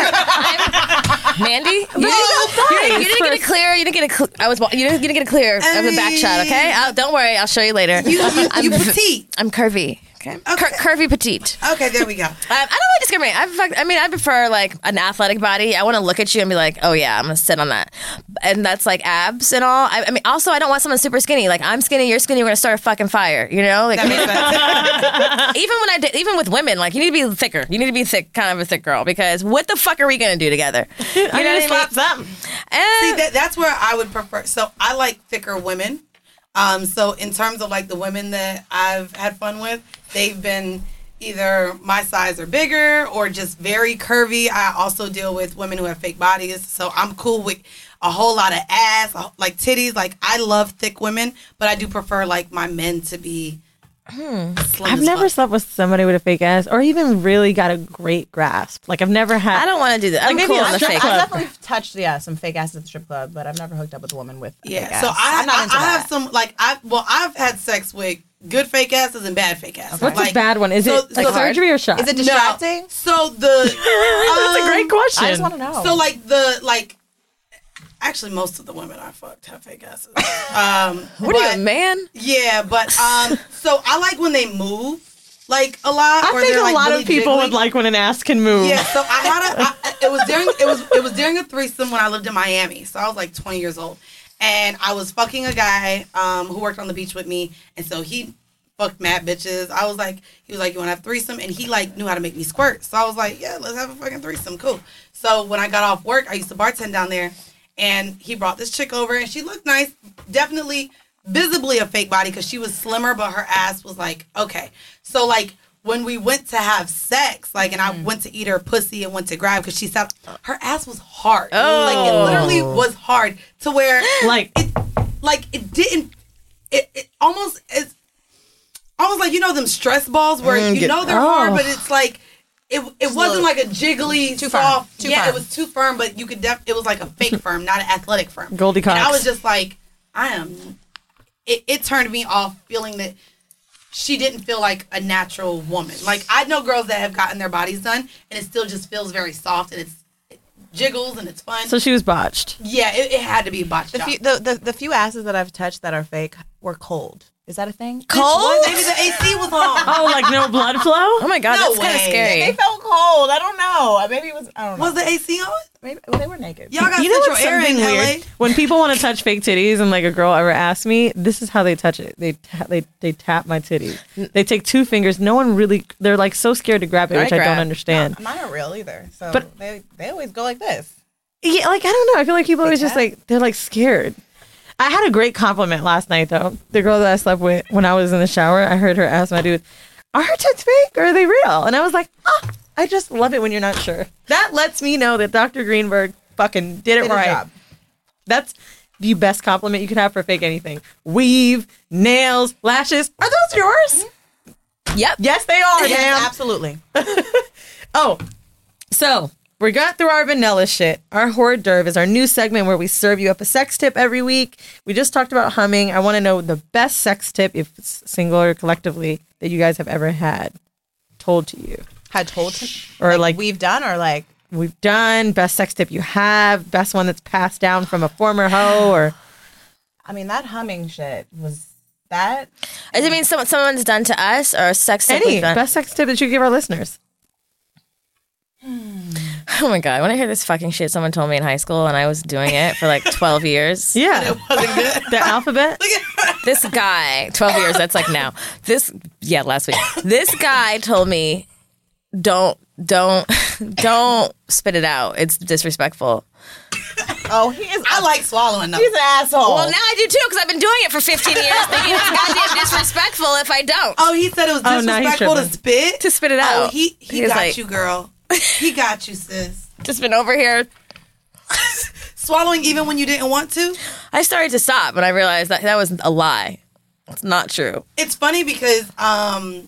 I'm Mandy. You, didn't, you, you didn't get it clear. You didn't get it. Cl- I was. You didn't, you didn't get it clear of the back shot. Okay, I'll, don't worry. I'll show you later. You, you, I'm, you petite. I'm curvy. Okay, Cur- curvy petite. Okay, there we go. Um, I don't like discriminate. I, fuck, I mean, I prefer like an athletic body. I want to look at you and be like, oh yeah, I'm gonna sit on that, and that's like abs and all. I, I mean, also, I don't want someone super skinny. Like I'm skinny, you're skinny. We're gonna start a fucking fire. You know, like That makes sense. even when I did, even with women, like you need to be thicker. You need to be thick, kind of a thick girl, because what the fuck are we gonna do together? You know I what I need to mean? slap something. And See, that, that's where I would prefer. So I like thicker women. Um, so in terms of like the women that I've had fun with, they've been either my size or bigger or just very curvy. I also deal with women who have fake bodies. So I'm cool with a whole lot of ass, like titties. Like I love thick women, but I do prefer like my men to be slim I've as never fuck. slept with somebody with a fake ass, or even really got a great grasp. Like I've never had. I don't want to do that. I'm Like, cool maybe on a the strip fake. club. I've definitely touched, yeah, some fake asses at the strip club, but I've never hooked up with a woman with a Yeah, fake so ass. I, I'm not I, into I have that. some like I well I've had sex with good fake asses and bad fake asses. What's like, a bad one? Is so- it like so- surgery or shot? Is it No. distracting? So the That's a um, great question. I just want to know. So like the like actually most of the women I fucked have fake asses. Um What are but- you, a man? Yeah, but um so I like when they move like a lot. I or think they're, a like, lot really of people jiggly. would like when an ass can move. Yeah, so I had a. I, it was during it was it was during a threesome when I lived in Miami. So I was like twenty years old, and I was fucking a guy um, who worked on the beach with me, and so he fucked mad bitches. I was like, he was like, you want to have a threesome, and he like knew how to make me squirt. So I was like, yeah, let's have a fucking threesome, cool. So when I got off work, I used to bartend down there, and he brought this chick over, and she looked nice, definitely visibly a fake body because she was slimmer, but her ass was like okay. So like. When we went to have sex, like, and I went to eat her pussy and went to grab because she said her ass was hard. Oh. Like, it literally was hard to where, Like it, like, it didn't, it, it almost, it's almost like, you know, them stress balls where Mm, you get- know they're oh. hard, but it's like, it, it wasn't like a jiggly, Too firm. soft. Too yeah, firm. it was too firm, but you could def, it was like a fake firm, not an athletic firm. Goldie And I Cox. was just like, I am, it, it turned me off feeling that she didn't feel like a natural woman. Like, I know girls that have gotten their bodies done, and it still just feels very soft, and it's, it jiggles, and it's fun. so she was botched. yeah, it, it had to be a botched The job. few, the, the, the few asses that I've touched that are fake were cold. Is that a thing? Cold? Maybe the A C was on. Oh, like no blood flow? Oh my god, No that's kind of way. scary. They felt cold. I don't know. Maybe it was. I don't know. Was the A C on? Maybe well, they were naked. Y'all got You know central what's air in something L A? weird? When people want to touch fake titties and like a girl ever asks me, this is how they touch it. They ta- they they tap my titties. They take two fingers. No one really. They're like so scared to grab it, I which I don't grab. understand. Mine aren't real either. So But- they they always go like this. Yeah, like I don't know. I feel like people always just tap? like they're like scared. I had a great compliment last night though. The girl that I slept with when I was in the shower, I heard her ask my dude, "Are her tits fake or are they real?" And I was like, "Oh, I just love it when you're not sure." That lets me know that Doctor Greenberg fucking did it Did a right. job. That's the best compliment you could have for fake anything. Weave, nails, lashes. Are those yours? Yep. Yes, they are, Yes, ma'am. absolutely. Oh, so we got through our vanilla shit. Our hors d'oeuvre is our new segment where we serve you up a sex tip every week. We just talked about humming. I want to know the best sex tip, if it's single or collectively, that you guys have ever had told to you. Had told to, Or like, we've done or like we've done, best sex tip you have, best one that's passed down from a former hoe, or I mean that humming shit was that Does it mean someone someone's done to us or sex tip any we've done? best sex tip that you give our listeners. Oh my God. When I hear this fucking shit someone told me in high school and I was doing it for like twelve years. Yeah. It wasn't good. The alphabet. This guy, twelve years, that's like now. This, yeah, last week. This guy told me, don't, don't, don't spit it out. It's disrespectful. Oh, he is. I like swallowing though. He's an asshole. Well, now I do too because I've been doing it for fifteen years thinking it's goddamn disrespectful if I don't. Oh, he said it was Oh, now he's disrespectful to tripping. spit? To spit it Oh, out. he, he He was got like- you, girl. He got you, sis. Just been over here. Swallowing even when you didn't want to? I started to stop, but I realized that that was a lie. It's not true. It's funny because um,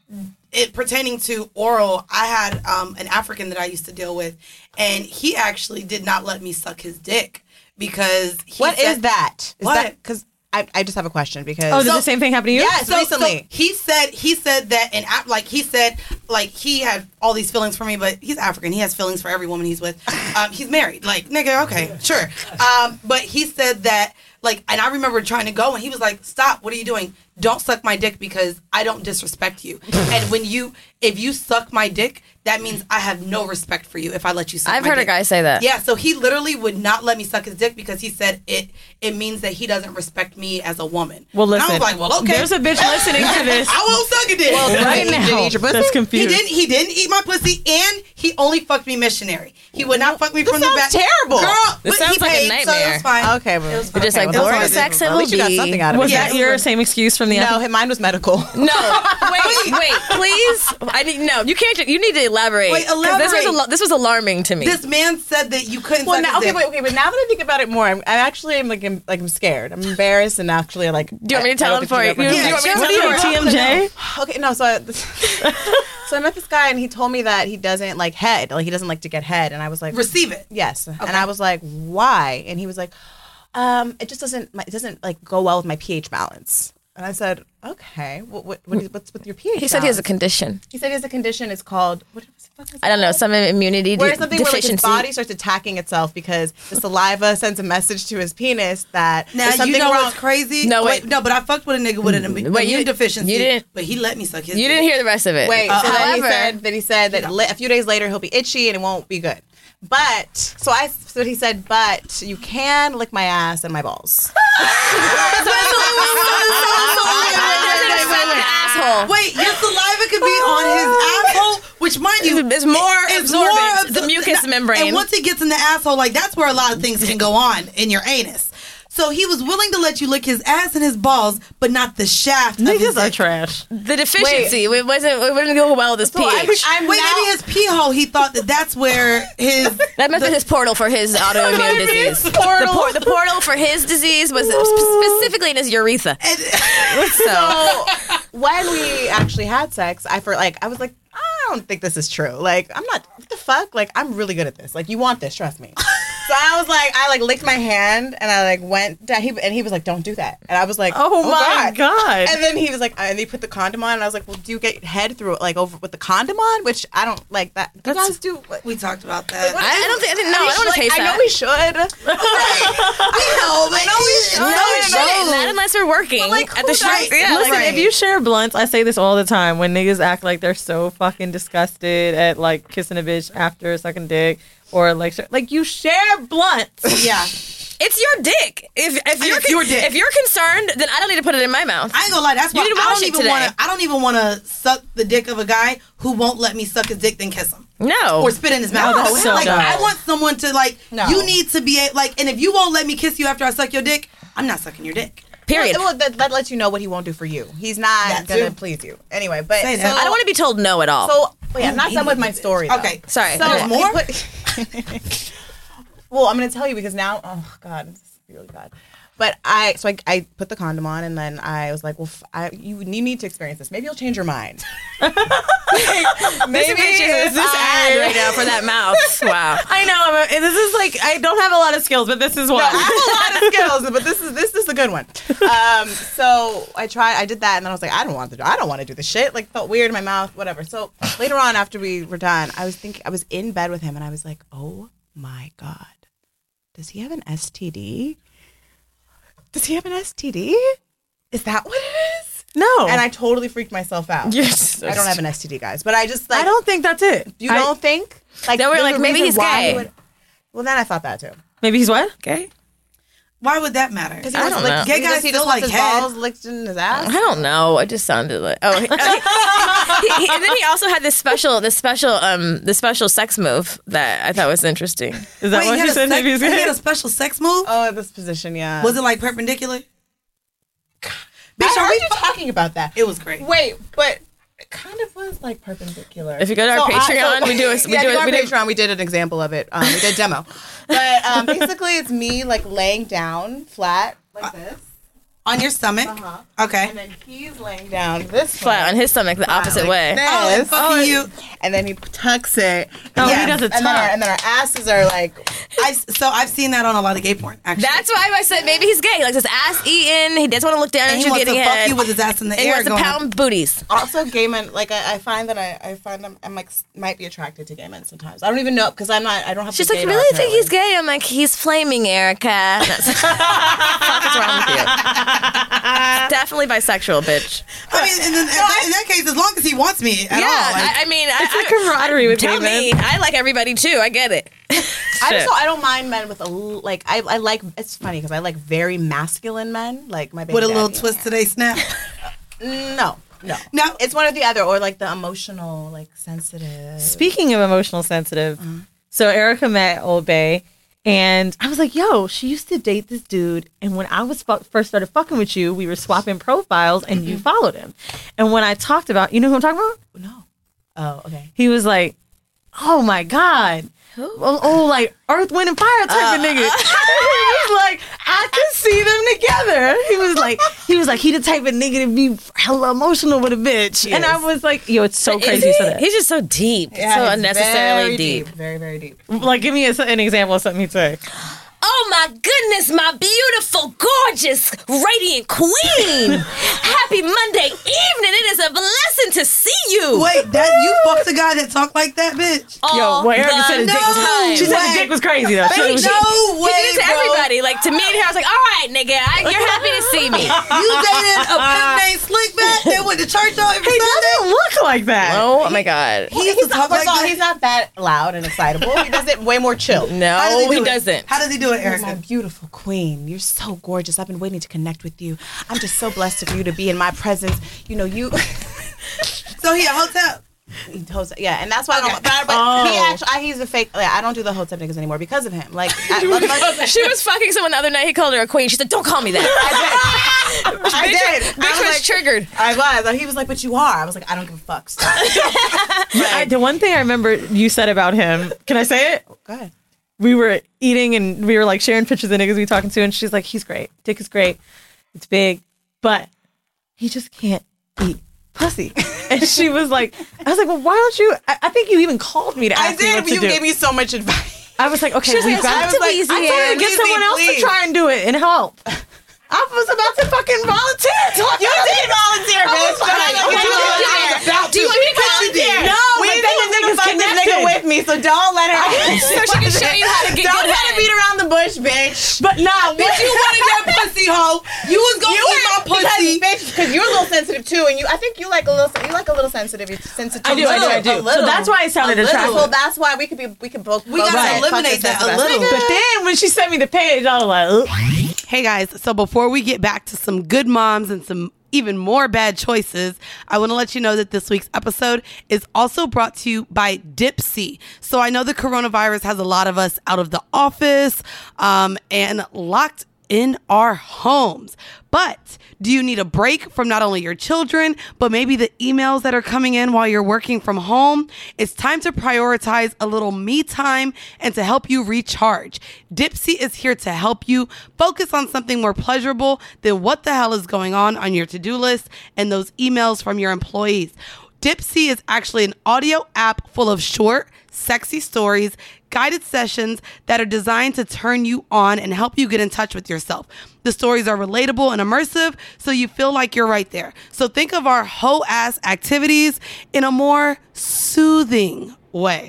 it pertaining to oral, I had um, an African that I used to deal with, and he actually did not let me suck his dick because he What said, is that? Is What? that because I, I just have a question because Oh, did So- the same thing happen to you? Yes. So, recently. so he said he said that and like he said like he had all these feelings for me, but he's African. He has feelings for every woman he's with. Um, he's married. Like nigga, okay, sure. Um, but he said that like, and I remember trying to go, and he was like, "Stop! What are you doing? Don't suck my dick because I don't disrespect you. And when you, if you suck my dick, that means I have no respect for you. If I let you suck, I've my heard a dick. guy say that. Yeah, so he literally would not let me suck his dick because he said it it means that he doesn't respect me as a woman. Well, And listen. I was like, well, okay. There's a bitch listening to this. I won't suck a dick. right Did he now. eat your pussy? That's He confused. didn't. He didn't eat my pussy, and he only fucked me missionary. He would not fuck me This from the back. sounds terrible. Girl, This but he sounds like a paid, So it nightmare. was fine. Okay, but It was You're just fine. like, It was boring fine. sex it At will least you got be. something out of Was it. that your same excuse from the No, alphabet? mine was medical. No, wait, wait, please. I need no. You can't. You need to elaborate. Wait, 'Cause This was elaborate. al- this was alarming to me. This man said that you couldn't. Well, suck now his okay, dick. wait, okay, but now that I think about it more, I'm, I actually am like, I'm, like I'm scared. I'm embarrassed and actually like. Do you want me to tell him for you? you? You- Yeah, you want me to sure. tell What him? are you, T M J? Okay, no. So, I, so I met this guy and he told me that he doesn't like head. Like he doesn't like to get head, and I was like, Receive it. yes. And I was like, why? And he was like, um, it just doesn't. It doesn't like go well with my pH balance. And I said, okay. What, what, what is, what's with your pH? He said he has a balance? condition. He said he has a condition. It's called. What the fuck is it I don't know, called? some immunity Where de- it's something where like, his deficiency. body starts attacking itself because the saliva sends a message to his penis that Now there's something you know wrong. what's crazy? No, wait. no, but I fucked with a nigga with an immune Wait, you- deficiency. you didn't- But he let me suck his. You dick. didn't hear the rest of it. Wait, Uh, so then he however, said that he said that li- a few days later he'll be itchy and it won't be good. But so I so he said, but you can lick my ass and my balls. asshole. Wait, your saliva could be on his asshole, which, mind you, It's more it's absorbent. more The absor- mucous membrane. And once it gets in the asshole, like that's where a lot of things can go on in your anus. So he was willing to let you lick his ass and his balls, but not the shaft. of his Niggas are dick. trash. The deficiency. It wasn't. It wouldn't go well with his So I- pH. I'm Wait, now- maybe his pee hole. He thought that that's where his. That must be his portal for his autoimmune disease. The, por- the portal for his disease was sp- specifically in his urethra. So, when we actually had sex, I for like I was like, I don't think this is true. Like, I'm not. What the fuck? Like, I'm really good at this. Like, you want this? Trust me. So I was like, I like licked my hand and I like went down. He and he was like, don't do that. And I was like, Oh, my God. And then he was like, and they put the condom on, and I was like, well, do you get head through like over with the condom on? Which I don't like that. You That's- guys do. What, We talked about that. I, I don't think. I think no, I, don't want to like, taste I that. know we should. I know, but know we should. No, No, we shouldn't. Not unless we're working like, at the who shop. does- Yeah, Listen, like, if you share blunts, I say this all the time when niggas act like they're so fucking disgusted at like kissing a bitch after sucking dick or like sh- like you share blunts. yeah. it's your dick. If if you're it's your dick. if you're concerned, then I don't need to put it in my mouth. I ain't gonna lie. That's why You didn't I wash don't it even today. want to. I don't even want to suck the dick of a guy who won't let me suck his dick then kiss him No. or spit in his mouth. that's so like dumb. I want someone to like. No. You need to be a, like, and if you won't let me kiss you after I suck your dick, I'm not sucking your dick. Period. Well, that, that lets you know what he won't do for you. He's not That gonna too. please you anyway. But Say so, that. I don't want to be told no at all. So wait, I'm not done with my story. Though. Okay. Sorry. So There's he more? put- well, I'm gonna tell you because now, oh god, this is really bad. But I, so I, I put the condom on, and then I was like, well, f- I, you, you need to experience this. Maybe you'll change your mind. This bitch is this ad right now for that mouth. Wow. I know. I'm a, this is like I don't have a lot of skills, but this is No, why. I have a lot of skills, but this is this is a good one. Um, so I tried, I did that, and then I was like, I don't want to do, I don't want to do this shit. Like, felt weird in my mouth, whatever. So later on, after we were done, I was thinking, I was in bed with him, and I was like, oh my god, does he have an S T D? Does he have an S T D? Is that what it is? No. And I totally freaked myself out. You're so I don't have an S T D, guys, but I just like. I don't think that's it. You I- don't think? Like Then we're there's like, a maybe reason he's why gay. he would- Well, then I thought that too. Maybe he's what? Okay. Why would that matter? He I wants don't to know. lick- Gay he guys just- he still just wants like his head. balls licked in his ass. I don't know. I just sounded like oh, he, he- he- and then he also had this special, this special, um, this special sex move that I thought was interesting. Is that Wait, what he had you a said? sex- Maybe he's he had gay? a special sex move? Oh, this position, yeah. Was it like perpendicular? Bitch, are are we you talking about that? It was great. Wait, but it kind of was like perpendicular. If you go to our I- Patreon, we do a- we yeah, do if you a- go we to do- Patreon. We did an example of it. Um, we did a demo, but um, basically it's me like laying down flat like this, On your stomach? Uh-huh. Okay. and then he's laying down this Flat way, on his stomach, the opposite like way. this. Oh, and fucking you. and then he tucks it. No, Yeah. he does a and then, our, tuck. and then our asses are like. I, so I've seen that on a lot of gay porn, actually. That's why I said maybe he's gay. He likes his ass eaten. He doesn't want to look down and at he you wants to getting fuck head. you with his ass in the and he air. wants to going pound booties. Also, gay men like I, I find that I, I find I'm, I'm like s- might be attracted to gay men sometimes. I don't even know because I'm not. I don't have. She's the like, gaydar, really think he's apparently. gay? I'm like, he's flaming, Erica. That's, what the fuck is wrong with you? It's definitely bisexual, bitch. I mean, in, the, in, that, in that case, as long as he wants me at yeah, all. Like, I, I mean, It's I, a camaraderie with tell gay me, men. I like everybody too. I get it. I Shit. just don't, I don't mind men with a l- like I, I like it's funny because I like very masculine men like my baby with a little daddy. twist today snap. No, no, No. It's one or the other, or like the emotional, like sensitive. Speaking of emotional sensitive, so Erica met Old Bay, and I was like, yo, she used to date this dude. And when I was fu- first started fucking with you, we were swapping profiles and you followed him. And when I talked about, you know who I'm talking about? No. Oh, okay. He was like, oh my God. Oh, oh, like Earth, Wind, and Fire type of nigga. he was like, I could see them together. He was like, he was like, he the type of nigga to be hella emotional with a bitch. And I was like, yo, it's so Is crazy. he? So that. He's just so deep, Yeah, so it's unnecessarily very deep. very very deep. Like, give me a, an example of something he'd say. Oh my goodness, my beautiful, gorgeous, radiant queen! Happy Monday evening. It is a blessing to see you. Wait, that you fucked a guy that talked like that, bitch? All Yo, well, Erica the said his dick was time. She said his dick was crazy though. She said it was- No way, He did it to bro. everybody. Like to me and her, I was like, all right, nigga, I, you're happy to see me. You dated a pimp named Slickback that went to church on every He Sunday? doesn't look like that. Oh my God. He used to talk First like of all, that. he's not that loud and excitable. He does it way more chill. How does No, do he it? doesn't. How does he do it, Oh, Erica? my beautiful queen, you're so gorgeous. I've been waiting to connect with you. I'm just so blessed for you to be in my presence. You know, you. So he a hotel. Jose- yeah, and that's why I don't. But, I- but Oh. he actually, I, he's a fake. Like, I don't do the hotep niggas anymore because of him. Like, I, like, like- She was fucking someone the other night. He called her a queen. She said, don't call me that. I Bitch, did. bitch I was, was like- triggered. I was. And he was like, "But you are." I was like, "I don't give a fuck." Stop. I, the one thing I remember you said about him, can I say it? Go ahead. We were eating and we were like sharing pictures of niggas we talking to, and she's like, he's great. Dick is great. It's big, but he just can't eat pussy. And she was like, I was like, well, why don't you? I, I think you even called me to I ask me did. what But to you do. gave me so much advice. I was like, okay, She was we've like, got "Talk to to I Weezy, told her to yeah. get Weezy, someone else please." to try and do it and help. I was about to fucking volunteer. You did volunteer, bitch. like, But I- okay, you well, did. about Do you want me to volunteer? No, We but then the was gonna niggas fuck this nigga connected. with me, so don't let her. So she can show you how to get Don't good try to head. beat around the bush, bitch. But nah, Bitch, you wanted your pussy, hoe. You was gonna You eat my were because, pussy. bitch, because you're a little sensitive too, and you. I think you like a little. You like a little sensitive. Sensitive. I do, I do, I do. A little. So that's why it sounded A little. attractive. Well, that's why we could be. We could both. We both gotta say, fuck eliminate this, that that's a the best. little. But then when she sent me the page, I was like, ugh. Hey guys, so before we get back to some good moms and some even more bad choices, I want to let you know that this week's episode is also brought to you by Dipsea. So I know the coronavirus has a lot of us out of the office um, and locked in our homes. But do you need a break from not only your children, but maybe the emails that are coming in while you're working from home? It's time to prioritize a little me time and to help you recharge. Dipsea is here to help you focus on something more pleasurable than what the hell is going on on your to-do list and those emails from your employees. Dipsea is actually an audio app full of short, sexy stories, guided sessions that are designed to turn you on and help you get in touch with yourself. The stories are relatable and immersive, so you feel like you're right there. So think of our whole ass activities in a more soothing way.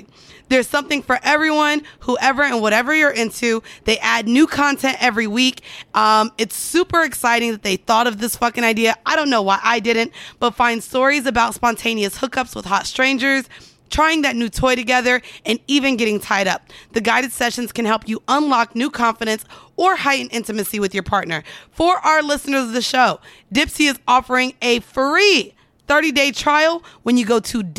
There's something for everyone, whoever and whatever you're into. They add new content every week. Um, it's super exciting that they thought of this fucking idea. I don't know why I didn't, but find stories about spontaneous hookups with hot strangers, trying that new toy together, and even getting tied up. The guided sessions can help you unlock new confidence or heighten intimacy with your partner. For our listeners of the show, Dipsea is offering a free thirty-day trial when you go to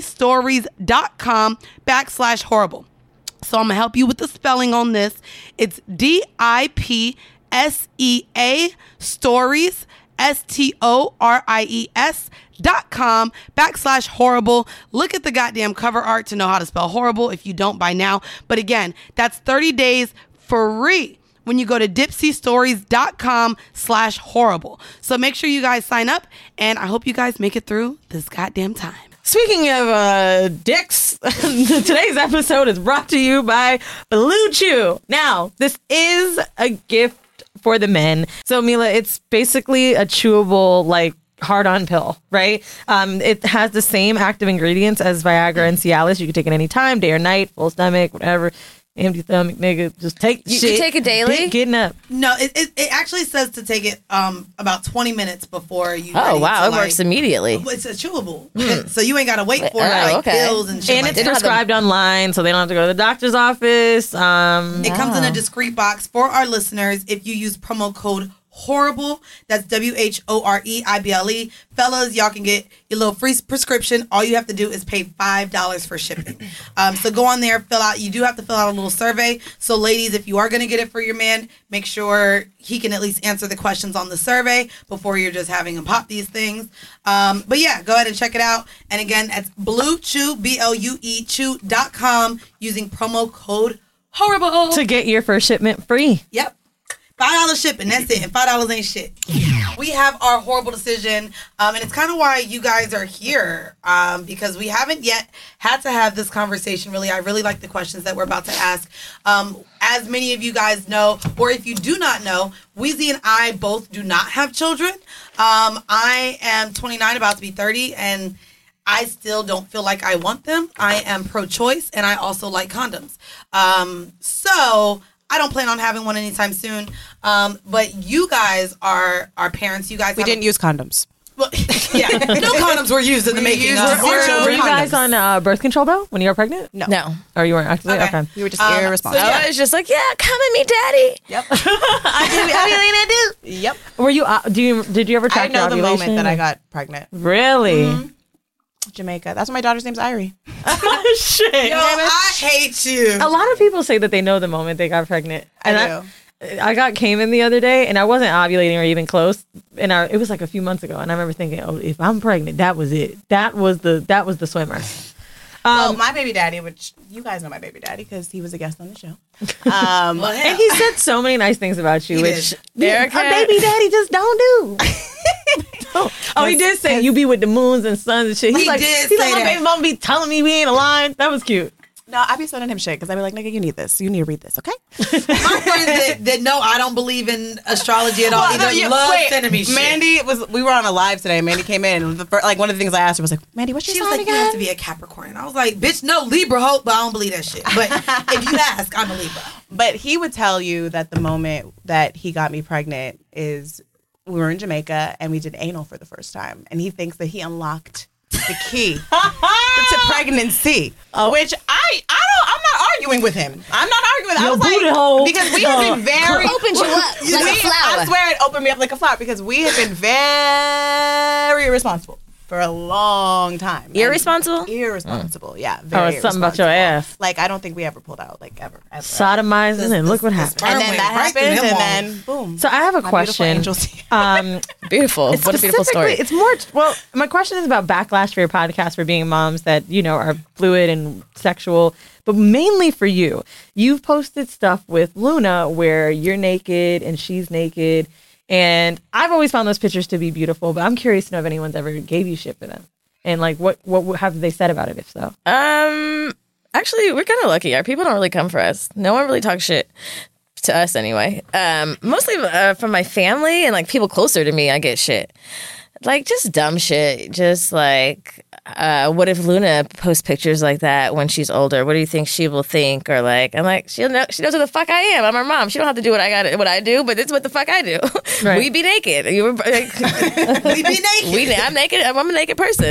dipseastories.com backslash horrible. So I'm going to help you with the spelling on this. It's D I P S E A stories, S T O R I E S dot com backslash horrible. Look at the goddamn cover art to know how to spell horrible if you don't by now. But again, that's thirty days free when you go to dipseastories.com slash horrible. So make sure you guys sign up, and I hope you guys make it through this goddamn time. Speaking of uh, dicks, today's episode is brought to you by Blue Chew. Now, this is a gift for the men. So, Mila, it's basically a chewable, like, hard-on pill, right? Um, it has the same active ingredients as Viagra and Cialis. You can take it anytime, day or night, full stomach, whatever. Empty stomach, nigga. Just take You shit. can take it daily? Get- Getting up. No, it, it, it actually says to take it um about twenty minutes before you. Oh, ready wow. to, It like- works immediately. It's a chewable, so you ain't gotta wait for it, Oh, like okay. pills and shit And like it's that. prescribed online, so they don't have to go to the doctor's office. Um, It comes in a discreet box for our listeners. If you use promo code HORRIBLE, that's W H O R E I B L E. Fellas, y'all can get your little free prescription. All you have to do is pay five dollars for shipping. Um, so go on there, fill out. You do have to fill out a little survey. So ladies, if you are going to get it for your man, make sure he can at least answer the questions on the survey before you're just having him pop these things. Um, but yeah, go ahead and check it out. And again, that's Blue Chew, B L U E Chew dot com using promo code HORRIBLE. to get your first shipment free. Yep. Five dollars shipping, that's it. And five dollars ain't shit. We have our horrible decision. Um, and it's kind of why you guys are here. Um, because we haven't yet had to have this conversation, really. I really like the questions that we're about to ask. Um, as many of you guys know, or if you do not know, Weezy and I both do not have children. Um, I am twenty-nine, about to be thirty, and I still don't feel like I want them. I am pro-choice, and I also like condoms. Um, so I don't plan on having one anytime soon. Um, but you guys are our parents. You guys We have didn't a, use condoms. well, yeah, no condoms were used in the making used of zero our children. Were you guys condoms. on uh, birth control though when you were pregnant? No. No. Or you weren't actually? Okay. Okay. You were just Um, irresponsible. so yeah. I was just like, yeah, come at me, daddy. Yep. I Yep. Were you? Uh, do you? Did you ever I track know your the ovulation? moment that I got pregnant. Really? Jamaica. That's why my daughter's name's Irie. Shit. Yo, I hate you. A lot of people say that they know the moment they got pregnant. I And do. I got came in the other day, and I wasn't ovulating or even close. And I, it was like a few months ago, and I remember thinking, "Oh, if I'm pregnant, that was it. That was the that was the swimmer." Well, Um, my baby daddy, which you guys know my baby daddy because he was a guest on the show. Um, Well, hell. and he said so many nice things about you, He which did. Erica- a baby daddy just don't do. Don't. Oh, he did say you be with the moons and suns and shit. He's He like, did he's say like, my that. baby mama be telling me we ain't aligned. That was cute. no, I be sending him shit because I be like, nigga, you need this. You need to read this, okay? My friends that, that know I don't believe in astrology at all Well, either no, you- love wait, sending me shit. Mandy was. We were on a live today. Mandy came in, and the first, like one of the things I asked her was like, Mandy, what's your She was sign like, you again? have to be a Capricorn. And I was like, bitch, no, Libra hope, but I don't believe that shit. But if you ask, I'm a Libra. But he would tell you that the moment that he got me pregnant is we were in Jamaica and we did anal for the first time, and he thinks that he unlocked the key to pregnancy. Which I, I don't, I'm not arguing with him. I'm not arguing with him. I Your was booty like, hole. because we have been very Opened you up like we- a flower. I swear it opened me up like a flower because we have been very irresponsible for a long time. Irresponsible? And irresponsible, yeah. Or Very something about your irresponsible. ass. Like I don't think we ever pulled out, like ever. ever. Sodomizing, and look what happened. Sperm And then went that right through happened, them and walls. then boom. So I have a My beautiful question. angels. Um, Beautiful. What a beautiful story. Specifically, It's more, well, my question is about backlash for your podcast for being moms that, you know, are fluid and sexual, but mainly for you. You've posted stuff with Luna where you're naked and she's naked. And I've always found those pictures to be beautiful, but I'm curious to know if anyone's ever gave you shit for them. And like, what, what have they said about it, if so? Um, actually, we're kind of lucky. Our people don't really come for us. No one really talks shit to us anyway. Um, mostly uh, from my family and like people closer to me, I get shit. Like, just dumb shit. Just like, uh, what if Luna posts pictures like that when she's older? What do you think she will think? Or like, I'm like, she'll know, she knows who the fuck I am. I'm her mom. She don't have to do what I got, what I do, but this is what the fuck I do. Right. We be naked. You were like, We be naked. we, I'm naked. I'm a naked person.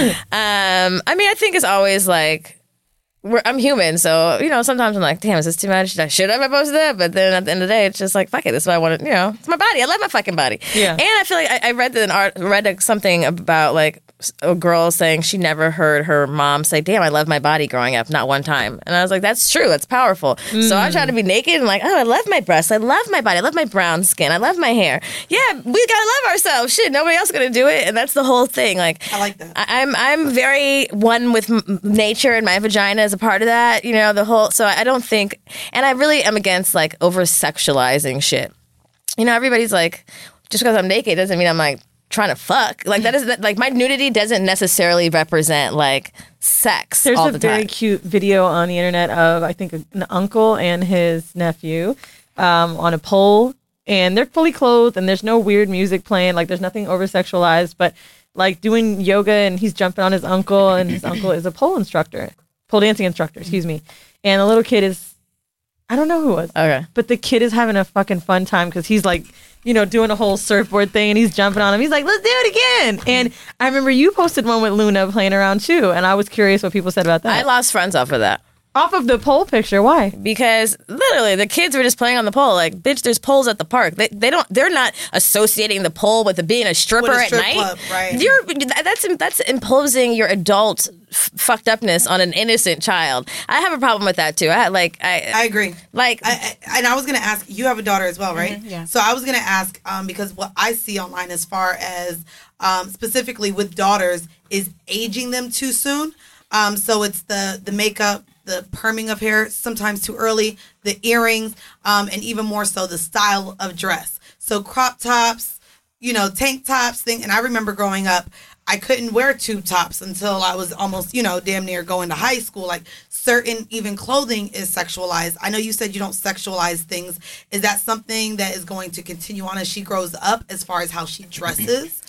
Um, I mean, I think it's always like, we're, I'm human, so, you know, sometimes I'm like, damn, is this too much? Should I, should I have posted that? But then at the end of the day, it's just like, fuck it. This is what I want to, you know, it's my body. I love my fucking body. Yeah. And I feel like I, I read an art, read something about like a girl saying she never heard her mom say, damn, I love my body growing up, not one time. And I was like, that's true. That's powerful. Mm. So I try to be naked and like, oh, I love my breasts. I love my body. I love my brown skin. I love my hair. Yeah, we gotta love ourselves. Shit, nobody else gonna do it. And that's the whole thing. Like, I like that. I, I'm I'm very one with m- nature, and my vagina is a part of that. You know, the whole. So I don't think, and I really am against like over sexualizing shit. You know, everybody's like, just because I'm naked doesn't mean I'm like trying to fuck. Like that is like my nudity doesn't necessarily represent like sex. There's all a the very time. cute video on the internet of I think an uncle and his nephew um, on a pole, and they're fully clothed, and there's no weird music playing. Like there's nothing over sexualized, but like doing yoga, and he's jumping on his uncle, and his uncle is a pole instructor, pole dancing instructor, excuse me, and the little kid is, I don't know who it was, Okay. but the kid is having a fucking fun time because he's like, you know, doing a whole surfboard thing, and he's jumping on him. He's like, let's do it again. And I remember you posted one with Luna playing around too, and I was curious what people said about that. I lost friends off of that. Off of the pole picture, why? Because literally the kids were just playing on the pole. Like, bitch, there's poles at the park. They they don't they're not associating the pole with the being a stripper With a at strip night. club, right. You're that's that's imposing your adult f- fucked upness on an innocent child. I have a problem with that too. I like I I agree. like I, I, and I was going to ask, you have a daughter as well, right? Mhm, yeah. So I was going to ask, um, because what I see online as far as um, specifically with daughters is aging them too soon. Um, so it's the, the makeup, the perming of hair, sometimes too early, the earrings, um, and even more so the style of dress. So crop tops, you know, tank tops, thing. And I remember growing up, I couldn't wear tube tops until I was almost, you know, damn near going to high school. Like certain even clothing is sexualized. I know you said you don't sexualize things. Is that something that is going to continue on as she grows up as far as how she dresses?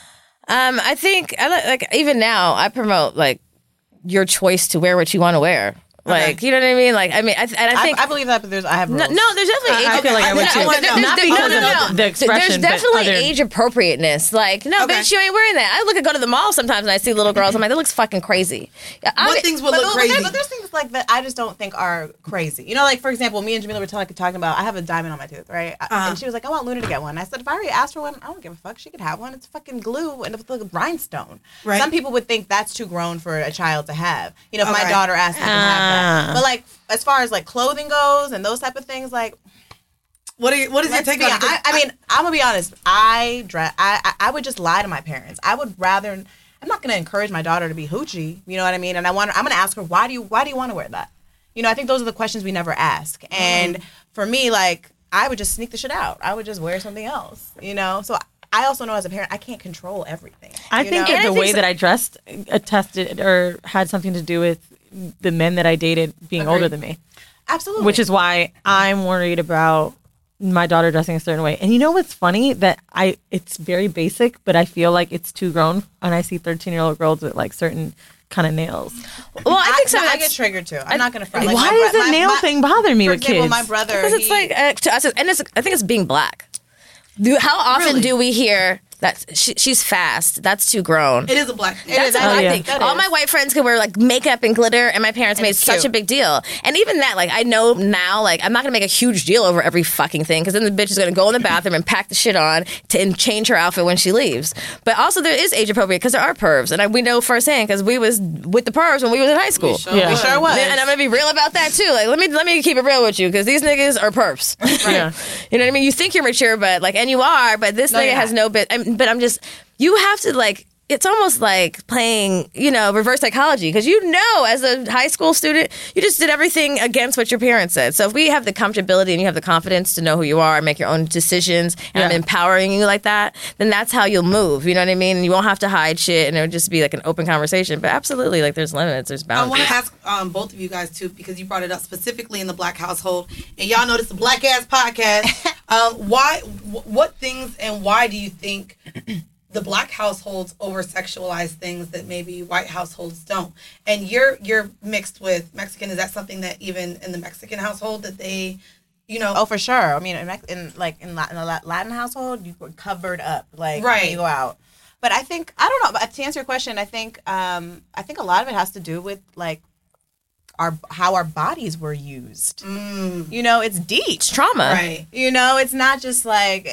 um I think I li- like even now I promote like your choice to wear what you want to wear. Like, Okay. you know what I mean? Like, I mean, I, and I I, think I believe that, but there's I have rules. No, no, there's definitely I- I age. feel like I would no, too. no, Not there's- because no, no, no, of no. the expression, There's but definitely other- age appropriateness. Like, no, Okay. bitch, you ain't wearing that. I look at go to the mall sometimes and I see little girls. I'm like, that looks fucking crazy. I, What things would But, look but, crazy? there- but there's things like that I just don't think are crazy. You know, like for example, me and Jamila were talking, talking about I have a diamond on my tooth, right? I- Uh-huh. And she was like, I want Luna to get one. I said, if I already asked for one, I don't give a fuck. She could have one. It's fucking glue and it's like a rhinestone. Right. Some people would think that's too grown for a child to have. You know, if Okay. my daughter asked me to have Ah. that. But like as far as like clothing goes and those type of things, like What are you, what is your let's take be on hon- it? I, I mean, I'm gonna be honest. I dress. I, I I would just lie to my parents. I would rather. I'm not gonna encourage my daughter to be hoochie. You know what I mean? And I want. I'm gonna ask her why do you why do you want to wear that? You know, I think those are the questions we never ask. And for me, like I would just sneak the shit out. I would just wear something else. You know. So I also know as a parent, I can't control everything. I you think know? that the And I think way so- that I dressed attested or had something to do with the men that I dated being Agreed. older than me, Absolutely. which is why I'm worried about my daughter dressing a certain way. And you know what's funny? That I it's very basic, but I feel like it's too grown. And I see thirteen year old girls with like certain kind of nails. well, I think some I, of I get that's triggered too. I'm not gonna front. Like, Why my bro- does the my- nail my- thing bother me For with example, kids? my brother. because it's he- like uh, to us, and it's, I think it's being black. Do, how often Really? do we hear that she, she's fast? That's too grown. It is a black. It That's is. what Oh, I yeah. think. That All is. my white friends could wear like makeup and glitter, and my parents made it's such cute. a big deal. And even that, like, I know now, like, I'm not gonna make a huge deal over every fucking thing because then the bitch is gonna go in the bathroom and pack the shit on to, and change her outfit when she leaves. But also, there is age appropriate because there are pervs, and I, we know firsthand because we was with the pervs when we was in high school. Yeah. We sure was. And I'm gonna be real about that too. Like, let me let me keep it real with you because these niggas are perps. Yeah. You know what I mean? You think you're mature, but like, and you are, but this No, nigga you're has not. no bit. I'm, but I'm just, you have to like. It's almost like playing, you know, reverse psychology because you know, as a high school student, you just did everything against what your parents said. So if we have the comfortability and you have the confidence to know who you are and make your own decisions, and I'm Yeah. empowering you like that, then that's how you'll move. You know what I mean? And you won't have to hide shit, and it'll just be like an open conversation. But absolutely, like there's limits, there's I boundaries. want to ask um, both of you guys too, because you brought it up specifically in the black household, and y'all know this is a black ass podcast. um, why? W- what things and why do you think the black households over sexualize things that maybe white households don't. And you're you're mixed with Mexican. Is that something that even in the Mexican household that they, you know? Oh, for sure. I mean, in, Mex- in like in, Latin, in a Latin household, you were covered up, like right. when you go out. But I think I don't know. But to answer your question, I think um, I think a lot of it has to do with like our how our bodies were used. Mm. You know, it's deep. It's trauma. Right. You know, it's not just like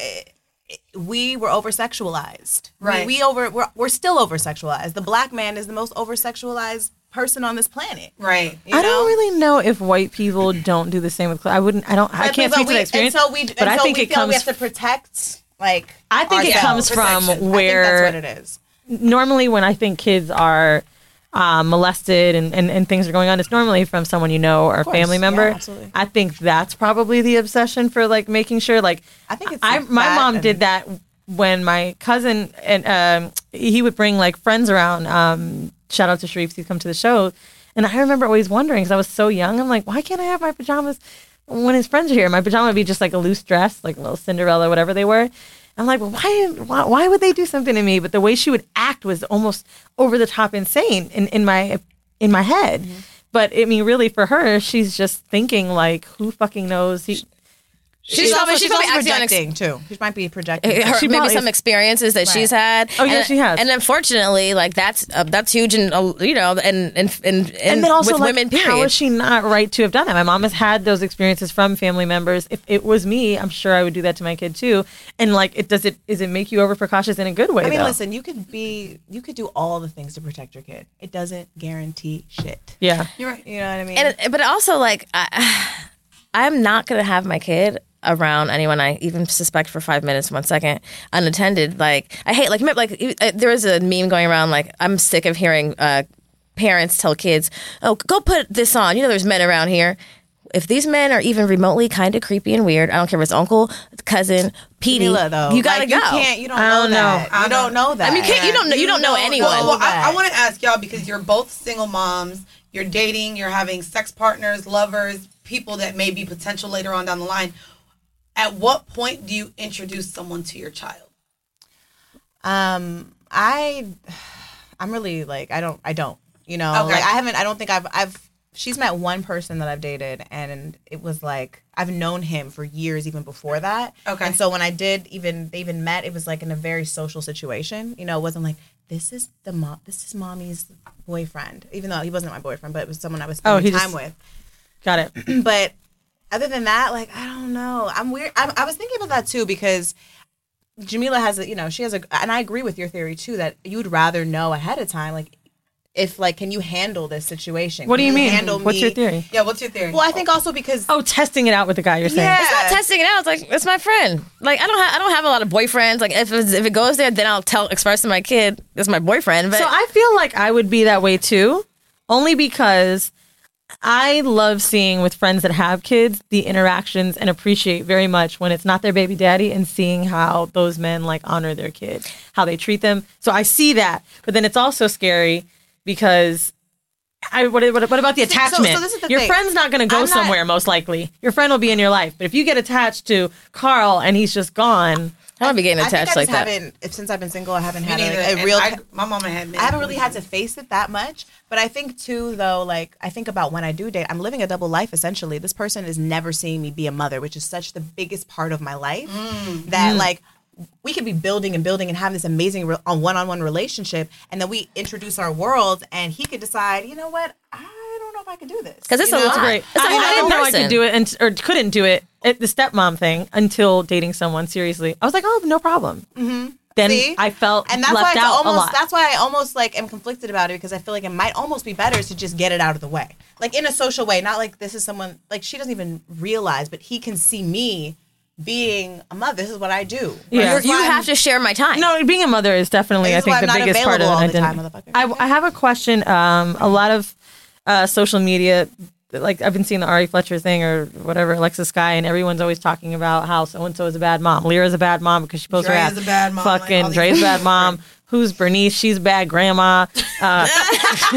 we were over sexualized. Right. We, we over we're, we're still over sexualized. The black man is the most over sexualized person on this planet. Right. You I know? don't really know if white people don't do the same with clothes. I wouldn't. I don't. I But- can't but speak to we- the experience. And so we, but and I so think we it feel comes. we have to protect. Like I think it ourselves. comes from Protection. where I think that's what it is. normally when I think kids are uh, molested and, and, and things are going on, it's normally from someone you know or a course. family member. Yeah, absolutely. I think that's probably the obsession for like making sure. Like I think it's I my that mom and- did that when my cousin and um, he would bring like friends around. Um, shout out to Sharif, he'd come to the show, and I remember always wondering because I was so young. I'm like, why can't I have my pajamas when his friends are here? My pajama would be just like a loose dress, like a little Cinderella, whatever they were. I'm like, well, why, why, why would they do something to me? But the way she would act was almost over the top insane in, in my in my head. Mm-hmm. But I mean, really, for her, she's just thinking like, who fucking knows? He, She's, She's, probably also, she's she's also probably acting on ex- projecting too. She might be projecting. her, She maybe probably some is. experiences that Right. she's had. Oh, yeah, and, she has. And unfortunately, like that's uh, that's huge, and uh, you know, and and and, and, and then also, with like, women. Period. how is she not right to have done that? My mom has had those experiences from family members. If it was me, I'm sure I would do that to my kid too. And like, it does it is it make you over precautious in a good way? I mean, though? listen, you could be, you could do all the things to protect your kid. It doesn't guarantee shit. Yeah, You're right. You know what I mean? And but also like I, I'm not gonna have my kid around anyone I even suspect for five minutes, one second, unattended. Like I hate like like uh, there was a meme going around. Like I'm sick of hearing uh, parents tell kids, "Oh, go put this on." You know, there's men around here. If these men are even remotely kind of creepy and weird, I don't care if it's uncle, cousin, P D, Camila, though, you gotta like, go. You can't. You don't I know don't know. that. I You don't don't know that. I mean, you can't. You don't know. You don't know anyone. Well, well I, I that. want to ask y'all because you're both single moms. You're dating. You're having sex partners, lovers, people that may be potential later on down the line. At what point do you introduce someone to your child? Um, I, I'm really like I don't I don't you know Okay. like I haven't I don't think I've I've she's met one person that I've dated and it was like I've known him for years even before that. Okay. And so when I did even they even met, it was like in a very social situation. You know, it wasn't like this is the mom this is mommy's boyfriend, even though he wasn't my boyfriend, but it was someone I was Oh, spending he time just- with. got it. But other than that, like I don't know. I'm weird. I, I was thinking about that too because Jamila has a, you know, she has a, and I agree with your theory too that you'd rather know ahead of time, like if like, can you handle this situation? What do Can you mean? Handle What's me? your theory? Yeah, what's your theory? Well, I think also because Oh, testing it out with the guy. You're saying. Yeah. It's not testing it out. It's like it's my friend. Like I don't have I don't have a lot of boyfriends. Like if it's, if it goes there, then I'll tell express to my kid it's my boyfriend. But So I feel like I would be that way too, only because I love seeing with friends that have kids the interactions and appreciate very much when it's not their baby daddy and seeing how those men like honor their kid, how they treat them. So I see that, but then it's also scary because I what what, what about the So- so attachment? this is the Your thing. friend's not going to go I'm not- somewhere most likely. Your friend will be in your life, but if you get attached to Carl and he's just gone. I don't be getting I think attached I like just that. haven't, if, since I've been single, I haven't Me had neither. like, a And real. I, my mama had. many I haven't really had to boyfriends. face it that much, but I think too, though, like I think about when I do date, I'm living a double life essentially. This person is never seeing me be a mother, which is such the biggest part of my life that like we could be building and building and having this amazing re- on one-on-one relationship, and then we introduce our worlds, and he could decide, you know what, I don't know if I could do this 'Cause it's You a know? lot. Great. It's a I, lot I in didn't know I person. could do it and, or couldn't do it at the stepmom thing until dating someone seriously. I was like, oh, no problem. Mm-hmm. Then See? I felt And that's why left it's out almost a lot. that's why I almost like am conflicted about it because I feel like it might almost be better to just get it out of the way. Like in a social way, not like this is someone like she doesn't even realize, but he can see me being a mother. This is what I do. Yeah. You're- you have to share my time. No, being a mother is definitely, This I is think, why the I'm not biggest part of available an all the time, identity. motherfucker. I, I have a question. Um, a lot of uh, social media, like I've been seeing the Ari Fletcher thing or whatever, Alexa Sky, and everyone's always talking about how so and so is a bad mom. Lyra's a bad mom because she posts her Dre ass. is a bad mom, like Fucking all these- Dre's a bad mom. Who's Bernice? She's a bad grandma. Uh, She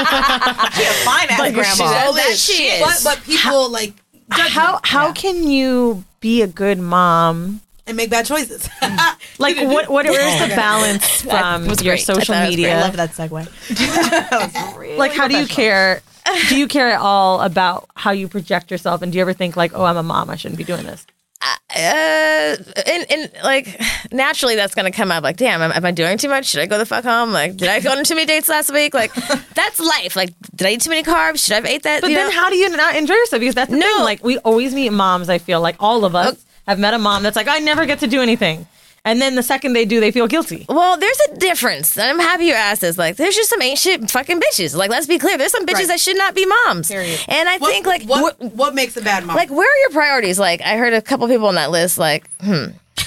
a fine ass Like, grandma. she- that But- she is. But, but people like judge how me. how Yeah. can you be a good mom and make bad choices. Like, what? What? Where's the balance from was your great. I social thought it was great. media? I love that segue. Like, how do you care? Do you care at all about how you project yourself? And do you ever think like, oh, I'm a mom, I shouldn't be doing this? Uh, and, and like naturally that's gonna come up. Like, damn, am, am I doing too much? Should I go the fuck home? Like, did I go on too many dates last week? Like, that's life. Like, did I eat too many carbs? Should I have ate that? But you then know? how do you not enjoy yourself? Because that's the No. thing. Like, we always meet moms, I feel like all of us Okay. have met a mom that's like, I never get to do anything. And then the second they do, they feel guilty. Well, there's a difference. And I'm happy you asked this. Like, there's just some ain't shit fucking bitches. Like, let's be clear. There's some bitches Right. that should not be moms. Period. And I what, think, like, what, wh- what makes a bad mom? like, where are your priorities? Like, I heard a couple people on that list, like, hmm.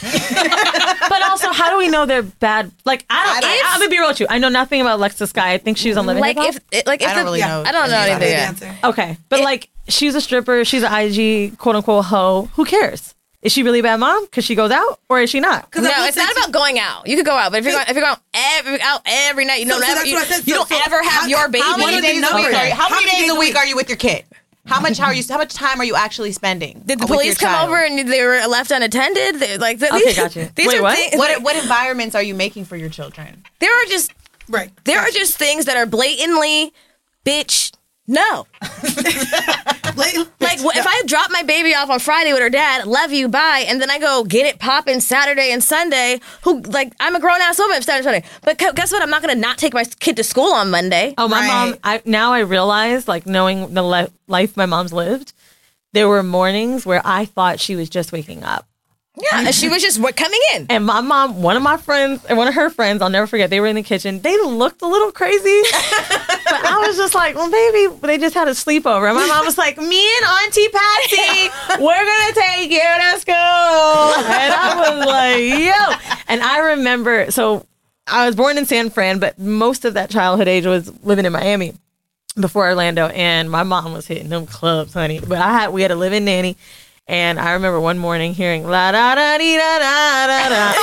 But also, how do we know they're bad? Like, I don't. I, If- I'm gonna be real with you. I know nothing about Lexa Sky. I think she was on Living Like, Hip Hop. if, it- like, if I don't the- really yeah. know. I don't know That's anything. the yet. answer. Okay, but like, she's a stripper. She's an I G quote unquote hoe. Who cares? Is she really a bad mom because she goes out, or is she not? I No, will it's say not to- about going out. You could go out, but if you're going, if you're going every, out every night, you So- don't so ever, that's you, what I said. you So- don't so ever have how- your baby. How What many are the days a numbers? week? Are you, how, How many many days days a a week week? are you with your kid? How much? How are you? How much time are you actually spending? Did the with your police come child? over and they were left unattended? They, like, the, Okay, these, gotcha. These Wait, are what? things. What like, what environments are you making for your children? there are just Right. there are just things that are blatantly, bitch. No, Like, like wh- if I drop my baby off on Friday with her dad, love you, bye, and then I go get it popping Saturday and Sunday. Who like I'm a grown ass woman Saturday Sunday, but gu- guess what? I'm not gonna not take my kid to school on Monday. Oh, my Right. mom. I now I realize, like knowing the le- life my mom's lived, there were mornings where I thought she was just waking up. Yeah, and she was just wa- coming in. And my mom, one of my friends, and one of her friends, I'll never forget, they were in the kitchen. They looked a little crazy. But I was just like, well, baby, they just had a sleepover. And my mom was like, me and Auntie Patsy, we're going to take you to school. And I was like, yo. And I remember, so I was born in San Fran, but most of that childhood age was living in Miami before Orlando. And my mom was hitting them clubs, honey. But I had, we had a live-in nanny. And I remember one morning hearing la da da dee da da da da.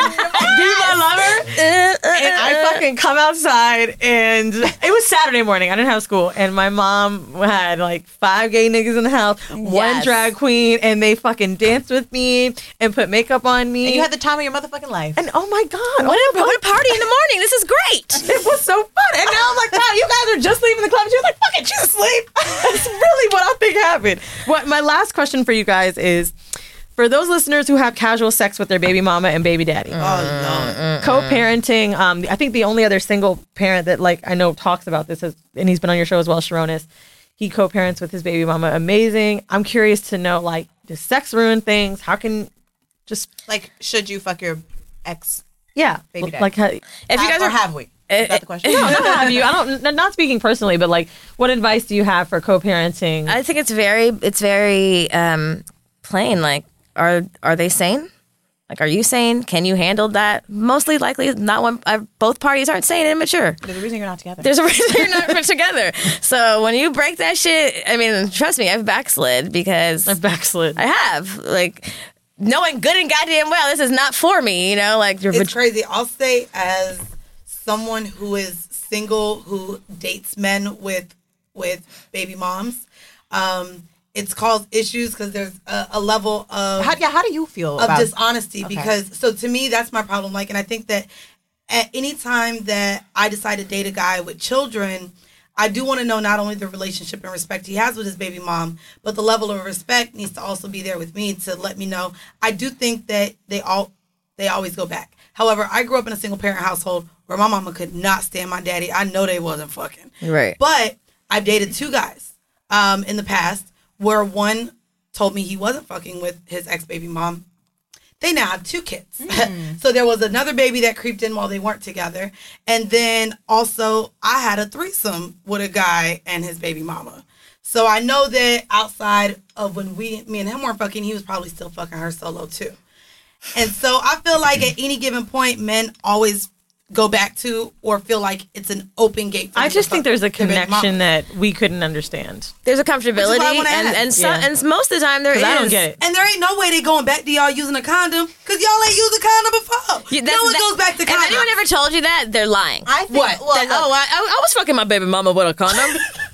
Be my lover. And I fucking come outside, and it was Saturday morning. I didn't have school, and my mom had like five gay niggas in the house, one Yes. drag queen, and they fucking danced with me and put makeup on me. And you had the time of your motherfucking life. and oh my god, What oh a, what a party in the morning. This is great. it was so fun. And now I'm like, wow, you guys are just leaving the club. She was like, fuck it, she's asleep. That's really what I think happened. What my last question for you guys is, for those listeners who have casual sex with their baby mama and baby daddy, oh no. co-parenting. Um, I think the only other single parent that like I know talks about this is, and he's been on your show as well, Sharonis. He co-parents with his baby mama. Amazing. I'm curious to know, like, does sex ruin things? How can just Like, should you fuck your ex? yeah, Baby daddy. like how, If you guys or are have we? Is that the question? I don't have you. I don't. n- Not speaking personally, but like, what advice do you have for co-parenting? I think it's very it's very um, plain. Like, are are they sane? Like, are you sane? Can you handle that? Mostly likely not one. Uh, both parties aren't sane and mature. There's a reason you're not together. There's a reason you're not together. So when you break that shit, I mean, trust me, I've backslid because I've backslid. I have like knowing good and goddamn well this is not for me. You know, like your It's crazy. I'll say, as someone who is single, who dates men with with baby moms, um, it's caused issues because there's a, a level of How, yeah, how do you feel of about dishonesty. Okay. Because so to me, that's my problem. Like, and I think that at any time that I decide to date a guy with children, I do want to know not only the relationship and respect he has with his baby mom, but the level of respect needs to also be there with me to let me know. I do think that they all they always go back. However, I grew up in a single parent household where my mama could not stand my daddy. I know they wasn't fucking. Right. But I've dated two guys um, in the past where one told me he wasn't fucking with his ex-baby mom. They now have two kids. Mm. So there was another baby that creeped in while they weren't together. And then also I had a threesome with a guy and his baby mama. So I know that outside of when we, me and him weren't fucking, he was probably still fucking her solo too. And so I feel like at any given point, men always go back to or feel like it's an open gate for I them to just think fuck there's a their baby mama. connection that we couldn't understand. there's a comfortability, why I wanna and ask. and, so, Yeah. and most of the time there is. Because I don't get it. And there ain't no way they going back to y'all using a condom because y'all ain't used a condom before. You- no that's- one that- goes back to If condoms. anyone ever told you that, they're lying. I think, What? Well, That, oh, I, I I was fucking my baby mama with a condom.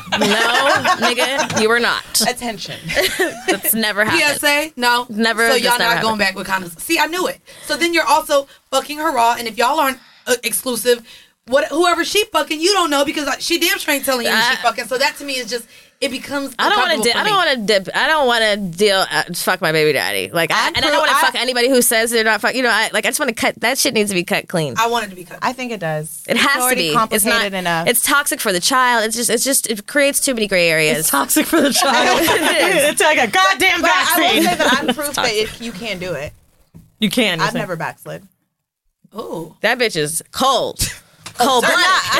No, nigga, you were not. Attention. That's never happened. P S A? No. Never. So that's y'all never not going happened. back with condoms. See, I knew it. So then you're also fucking her raw, and if y'all aren't uh, exclusive, what whoever she fucking, you don't know because I, she damn sure ain't telling you who she I- fucking. So that to me is just, it becomes I don't want to. uncomfortable Di- for I don't me. want to dip. I don't want to deal. Uh, fuck my baby daddy. Like, I, I'm and I don't pro- want to I- fuck anybody who says they're not fuck. You know, I like. I just want to cut. That shit needs to be cut clean. I want it to be cut. I think it does. It It's has to already be. complicated It's not enough. It's toxic for the child. It's just. It's just. It creates too many gray areas. It's toxic for the child. It's like a goddamn but I will vaccine. say that I'm proof that it, you can do it. You can. I've never backslid. Oh. That bitch is cold. Cold blooded.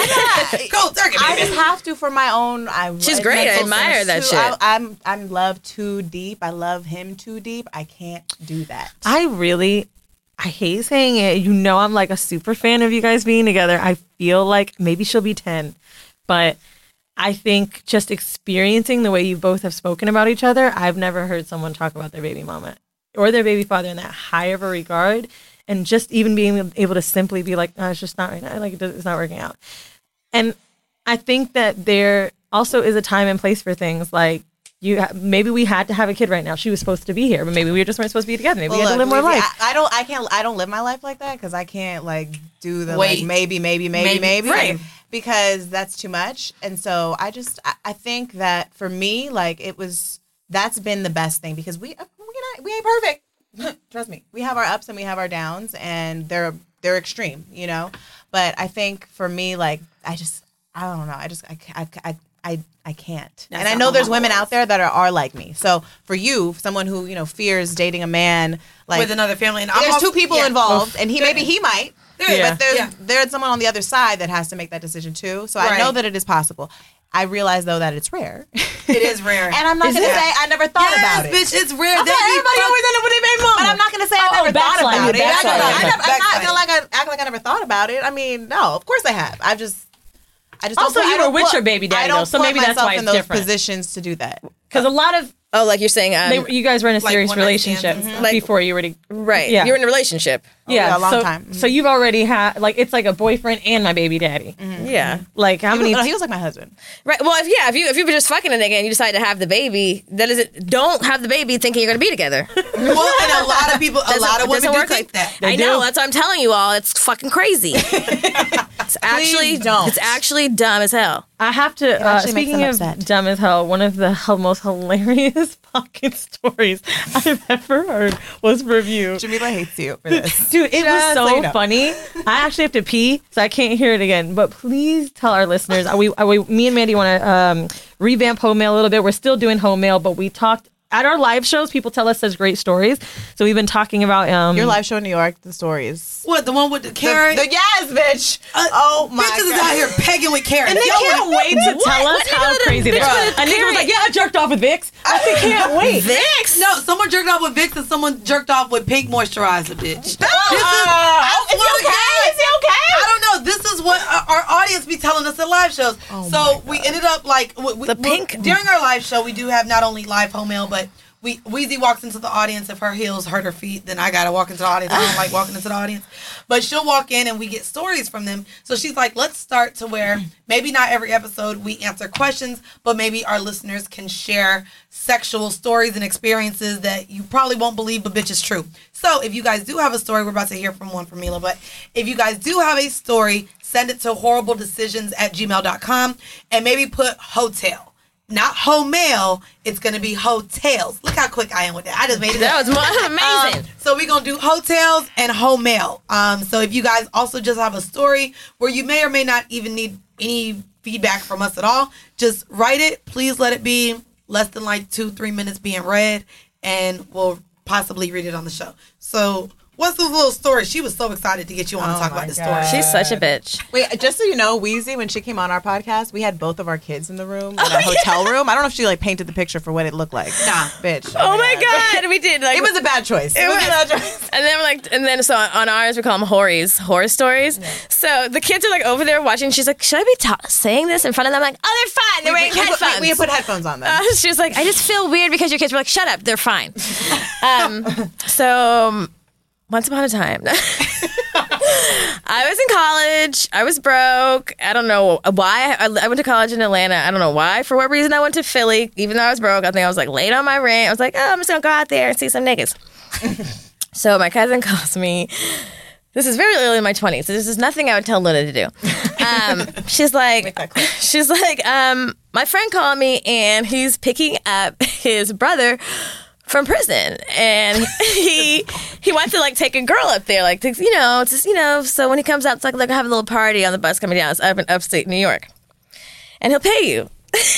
Cold turkey, I baby. just have to for my own. I, She's it great. makes I no admire sense that to- shit. I, I'm I'm love too deep. I love him too deep. I can't do that. I really, I hate saying it. You know, I'm like a super fan of you guys being together. I feel like maybe she'll be ten, but I think just experiencing the way you both have spoken about each other, I've never heard someone talk about their baby mama or their baby father in that high of a regard. And just even being able to simply be like, no, it's just not right now. Like, it does- it's not working out. And I think that there also is a time and place for things like, you ha- maybe we had to have a kid right now. She was supposed to be here, but maybe we just weren't supposed to be together. Maybe we had to live more Lizzie, life. I, I don't. I can't. I don't live my life like that because I can't like do the Wait. like maybe, maybe, maybe, Maybe. maybe, Right. because that's too much. And so I just. I, I think that for me, like it was. That's been the best thing because we we not we ain't perfect. Trust me, we have our ups and we have our downs, and they're they're extreme, you know. But I think for me, like I just I don't know. I just I I I I, I can't. That's and I not know how there's mama women was. out there that are, are like me. So for you, someone who you know fears dating a man like With another family. And I'm there's also- two people yeah. involved, and he maybe he might. Yeah. But there's Yeah. there's someone on the other side that has to make that decision too. So I Right. know that it is possible. I realize though that it's rare. It is rare. And I'm not Is gonna it? say I never thought yes, about it. bitch, it's rare. I They thought be everybody fuck- always ended up with their baby mama. But I'm not gonna say I Oh, never oh, thought backsliding, about it. I backsliding. never- I never- I'm not Backsliding. gonna like I act like I never thought about it. I mean, no, of course I have. I just I just Also, don't put- you I were don't with put- your baby daddy, I don't though, so put maybe that's myself why in it's those different. positions to do that. Because a lot of, Oh, like you're saying, um, they, you guys were in a Like serious one night stands relationship and stuff. Like- before you were to, right? Yeah. You're in a relationship. yeah, yeah, a long so, time. So you've already had, like, it's like a boyfriend and my baby daddy. Yeah. Like, how He many? was, no, he was like my husband. Right. Well, if yeah, if you if you were just fucking a nigga and you decide to have the baby, that is it. Don't have the baby thinking you're gonna be together. Well, and a lot of people, a Doesn't- lot of women doesn't do work think like that. They I know. do. That's what I'm telling you all. It's fucking crazy. It's actually don't. It's actually dumb as hell. I have to. Uh, actually makes speaking them of upset. dumb as hell, one of the h- most hilarious fucking stories I've ever heard was for you. Jamila hates you for this. Dude, it was Just so so you know. funny. I actually have to pee, so I can't hear it again. But please tell our listeners. uh, We, uh, we me and Mandy want to um, revamp home mail a little bit. We're still doing home mail, but we talked at our live shows. People tell us such great stories, so we've been talking about um, Your live show in New York, the stories. What, the one with the The, carrot? the- yes, bitch. Uh, oh my Bitches god. is out here pegging with carrots. And they Yo, can't wait to tell us What? how What? crazy they Bitch, are. with A nigga was like, "Yeah, I jerked off with Vicks." I said, "Can't wait." Vicks. No, someone jerked off with Vicks and someone jerked off with pink moisturizer, bitch. This is, Uh, I is he swear to okay? God. Is he okay? I don't know. This is what our our audience be telling us at live shows. so we ended up like we, we, The we- pink- during our live show. We do have not only live home mail, but we Weezy walks into the audience. If her heels hurt her feet, then I gotta walk into the audience. I don't like walking into the audience, but she'll walk in and we get stories from them. So she's like, let's start to where maybe not every episode we answer questions, but maybe our listeners can share sexual stories and experiences that you probably won't believe, but bitch is true. So if you guys do have a story, we're about to hear from one from Mila, but if you guys do have a story, send it to horrible decisions at gmail dot com and maybe put hotel. Not home mail, it's going to be hotels. Look how quick I am with that. I just made it That up. was mo- amazing. Um, so we're going to do hotels and home mail. Um, so if you guys also just have a story where you may or may not even need any feedback from us at all, just write it. Please let it be less than like two, three minutes being read, and we'll possibly read it on the show. So what's this little story? She was so excited to get you on to Oh talk my about this God. story. She's such a bitch. Wait, just so you know, Wheezy, when she came on our podcast, we had both of our kids in the room, in our hotel room. I don't know if she like painted the picture for what it looked like. Nah. Bitch. Oh my god, we did. Like It was a bad choice. It, It was, was. a bad choice. And then we're like, and then so on ours we call them hories, horror stories. So the kids are like over there watching. She's like, should I be ta- saying this in front of them? I'm like, oh, they're fine. They're wearing we, we, headphones. we, we put headphones on them. Uh, she was like, I just feel weird because your kids were like, shut up, they're fine. um, so um, once upon a time, I was in college. I was broke. I don't know why. I, I went to college in Atlanta. I don't know why. For what reason I went to Philly, even though I was broke. I think I was like late on my rent. I was like, oh, I'm just going to go out there and see some niggas. So my cousin calls me. This is very early in my twenties. So this is nothing I would tell Luna to do. Um, she's like, she's like, um, my friend called me and he's picking up his brother from prison, and he he wants to like take a girl up there, like to, you know, just you know. So when he comes out, it's like like have a little party on the bus coming down. It's up in upstate New York, and he'll pay you.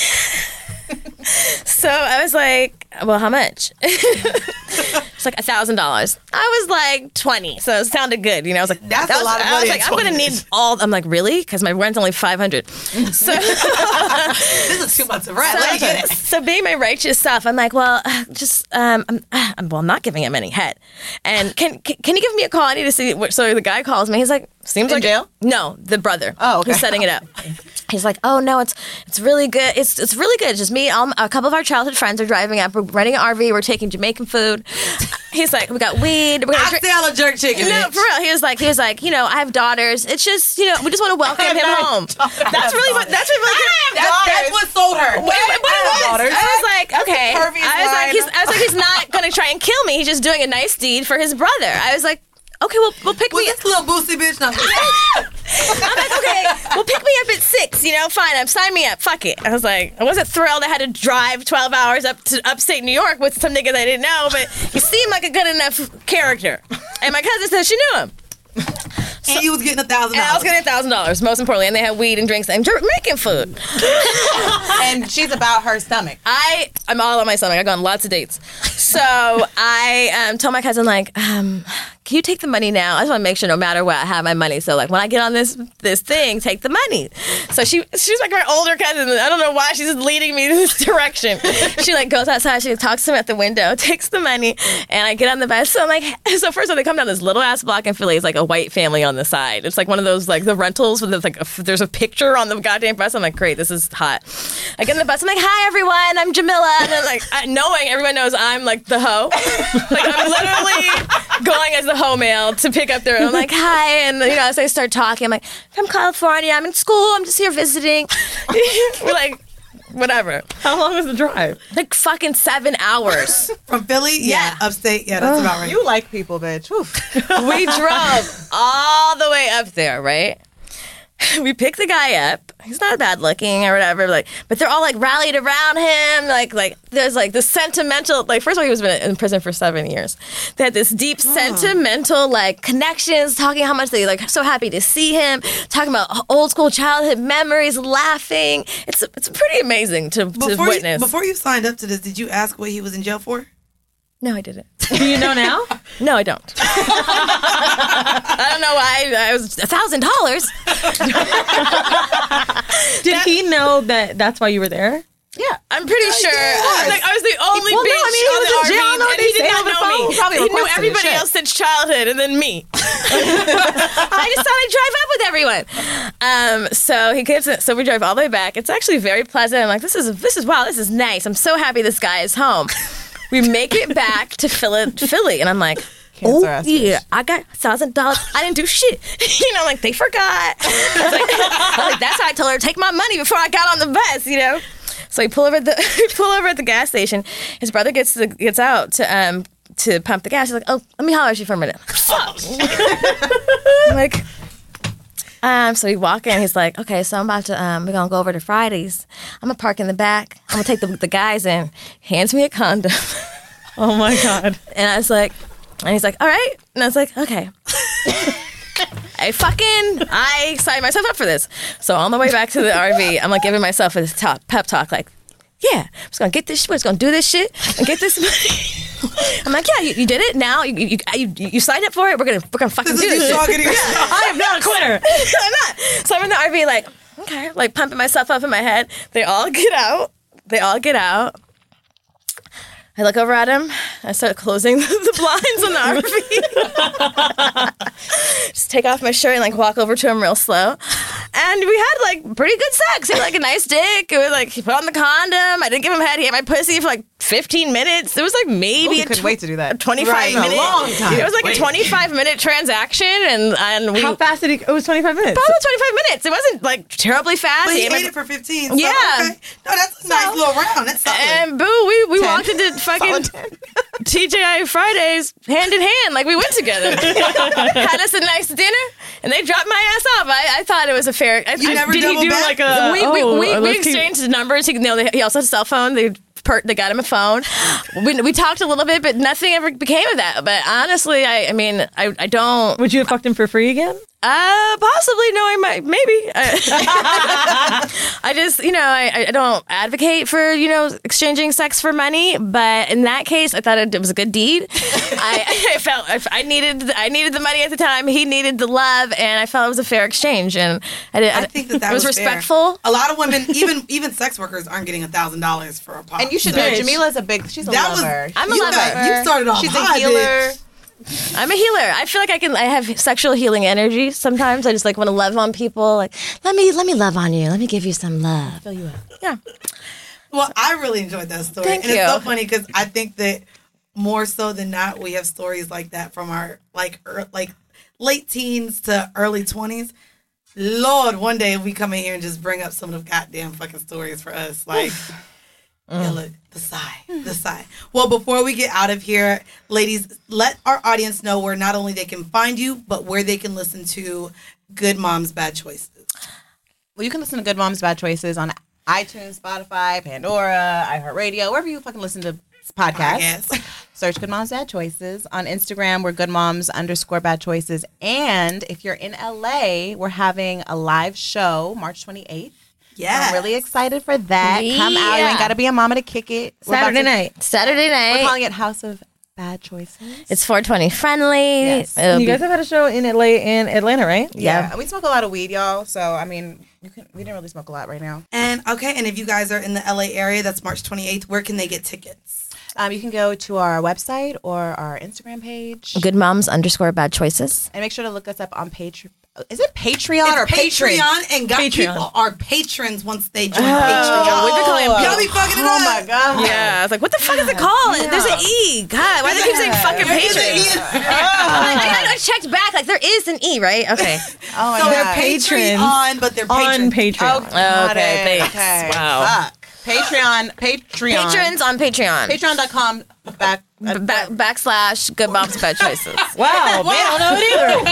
So I was like, well, how much? It's like a thousand dollars. I was like twenty, so it sounded good. You know, I was like, that's that a was, lot of money. I was like, I'm gonna need all. I'm like, really? Because my rent's only five hundred. So This is two months of rent. Let me get it. so being my righteous self, I'm like, well, uh, just um, I'm, uh, I'm well, I'm not giving him any head. And can, can can you give me a call? I need to see. What, so the guy calls me. He's like, seems In like jail? No, the brother. Oh, okay. Who's setting it up. He's like, oh no, it's it's really good. It's it's really good. It's just me. All, a couple of our childhood friends are driving up. We're renting an R V. We're taking Jamaican food. He's like, we got weed. We're gonna I drink. sell a jerk chicken. No, bitch. for real. He was like, he was like, you know, I have daughters. It's just, you know, we just want to welcome him home. That's really what. That's really what. That's, that's what sold her. Wait, wait, but it was. daughters. I was like, okay. I was perviest like, line. he's, I was like, he's not gonna try and kill me. He's just doing a nice deed for his brother. I was like, okay, well, we'll pick Was me. this little boosty bitch? No. I'm like, okay, well, pick me up at six. You know, fine. I'm sign me up. Fuck it. I was like, I wasn't thrilled. I had to drive twelve hours up to upstate New York with some niggas I didn't know, but he seemed like a good enough character. And my cousin said she knew him. And you was getting a thousand And I was dollars. getting a thousand dollars, most importantly, and they had weed and drinks and Jamaican food. And she's about her stomach. I I'm all on my stomach. I've gone lots of dates. So I um, told my cousin, like, um, can you take the money now? I just want to make sure no matter what, I have my money. So like when I get on this this thing, take the money. So she she's like my older cousin. I don't know why she's just leading me in this direction. She like goes outside, she talks to him at the window, takes the money, and I get on the bus. So I'm like, so first of all, they come down this little ass block in Philly. It's like a white family on the side. It's like one of those like the rentals with like a, there's a picture on the goddamn bus. I'm like, great, this is hot. I get in the bus. I'm like, hi everyone, I'm Jamila, and then like I, knowing everyone knows I'm like the hoe. Like I'm literally going as the hoe male to pick up their. I'm like, hi, and you know as I start talking, I'm like, from California. I'm in school. I'm just here visiting. We're like, whatever. How long was the drive? Like fucking seven hours. From Philly? Yeah. Yeah. Upstate? Yeah, that's about right. You like people, bitch. Oof. We drove all the way up there, right? We picked the guy up. He's not bad looking or whatever, like, but they're all like rallied around him. Like, like there's like this sentimental. Like, first of all, he was been in prison for seven years. They had this deep sentimental like connections, talking how much they like so happy to see him, talking about old school childhood memories, laughing. It's it's pretty amazing to, to Before witness. you, before you signed up to this, did you ask what he was in jail for? No, I didn't. Do you know now? No, I don't. I don't know why. I was a thousand dollars. Did he know that that's why you were there? Yeah, I'm pretty sure. I was, like, I was the only Well, no, bitch I mean, he on was the in R V, jail, no, and they he did say not on the know phone. me. Probably He knew requested everybody shit. else since childhood, and then me. I just thought I'd drive up with everyone. Um, so he gives it. So we drive all the way back. It's actually very pleasant. I'm like, this is this is wow, this is nice. I'm so happy this guy is home. We make it back to Philly, Philly, and I'm like, oh ass yeah, I got a thousand dollars. I didn't do shit. You know, like they forgot. I was like, I was like, that's how I told her to take my money before I got on the bus. You know. So we pull over at the we pull over at the gas station. His brother gets to, gets out to um to pump the gas. He's like, oh, let me holler at you for a minute. Fuck. I'm like. Um, so we walk in. He's like, okay, so I'm about to, um, we're going to go over to Fridays. I'm going to park in the back. I'm going to take the, the guys in. Hands me a condom. Oh my God. And I was like, and he's like, all right. And I was like, okay. I fucking, I signed myself up for this. So on the way back to the R V, I'm like giving myself a talk, pep talk, like, yeah, I'm just going to get this shit. We're just going to do this shit and get this money. I'm like, yeah, you, you did it. Now you you, you you signed up for it. We're gonna we're gonna fucking This do is this you shit. talking to yourself. I am not a quitter. I'm not. So I'm in the R V, like, okay, like pumping myself up in my head. They all get out. They all get out. I look over at him. I start closing the blinds on the R V. Just take off my shirt and like walk over to him real slow. And and we had like pretty good sex. He had like a nice dick. It was like he put on the condom. I didn't give him head. He had my pussy for like fifteen minutes. It was like maybe Ooh, a couldn't tw- wait to do that. a twenty-five Right, minute. a long time. It was like Wait. a twenty-five minute transaction, and and we How fast did he? It was twenty-five minutes. Probably twenty-five minutes. It wasn't like terribly fast. But he ate ate my- it for fifteen. So, Yeah. Okay. No, that's a nice little round. That's solid. And boo, we, we ten. walked into fucking T J I Fridays hand in hand, like we went together. Had us a nice dinner, and they dropped my ass off. I, I thought it was a fair. I, You I- never Did he double do back? like a? we, oh, we, we, uh, we let's keep- exchanged numbers. He, you know, they, he also has a cell phone. They per, they got him a phone. We, we talked a little bit, but nothing ever became of that. But honestly, I, I mean, I, I don't. Would you have fucked him for free again? Uh, possibly. No, I might. Maybe. I, I just, you know, I, I don't advocate for, you know, exchanging sex for money. But in that case, I thought it, it was a good deed. I, I felt I, I needed I needed the money at the time. He needed the love, and I felt it was a fair exchange. And I, did, I think that that it was, was fair. respectful. A lot of women, even even sex workers, aren't getting a thousand dollars for a pop. And you should know, Bitch. Jamila's a big, she's a That was- lover. I'm a you lover. got- you started off She's high, a healer. bitch. I'm a healer. I feel like I can. I have sexual healing energy. Sometimes I just like want to love on people. Like let me let me love on you. Let me give you some love. Fill you up. Yeah. Well, I really enjoyed that story. Thank and you. it's so funny because I think that more so than not, we have stories like that from our like er, like late teens to early twenties. Lord, one day if we come in here and just bring up some of the goddamn fucking stories for us, like yeah, look, the sigh, the sigh. Well, before we get out of here, ladies, let our audience know where not only they can find you, but where they can listen to Good Moms Bad Choices. Well, you can listen to Good Moms Bad Choices on iTunes, Spotify, Pandora, iHeartRadio, wherever you fucking listen to podcasts. Podcasts. Search Good Moms Bad Choices. On Instagram, we're Good Moms underscore Bad Choices. And if you're in L A, we're having a live show March twenty-eighth. Yeah, I'm really excited for that. Come out. You Yeah. ain't got to be a mama to kick it. We're about Saturday to- night. Saturday We're night. calling it House of Bad Choices. It's four twenty friendly. Yes. It'll And you be- guys have had a show in L A and Atlanta, right? yeah. We smoke a lot of weed, y'all. So, I mean, you can, we didn't really smoke a lot right now. And okay, and if you guys are in the L A area, that's March twenty-eighth. Where can they get tickets? Um, you can go to our website or our Instagram page. Good moms underscore bad choices. And make sure to look us up on Patreon. Is it Patreon or It's Patreon? Patreon, and got Patreon. people are patrons once they join Oh, Patreon. we've been calling it- Y'all be fucking it Oh up. my god. Yeah, I was like, what the fuck is it called? There's an E. God, why do they keep saying fucking There is an patrons? E. I, I checked back. Like, there is an E, right? Okay. Oh my So they're god. patrons on, but they're On patrons. Patreon. Oh, got Okay, it. thanks. Okay. Wow. Fuck. Patreon. Patreon. Patrons on Patreon. Patreon.com back. B- back, backslash good moms bad choices. Wow, man, I don't know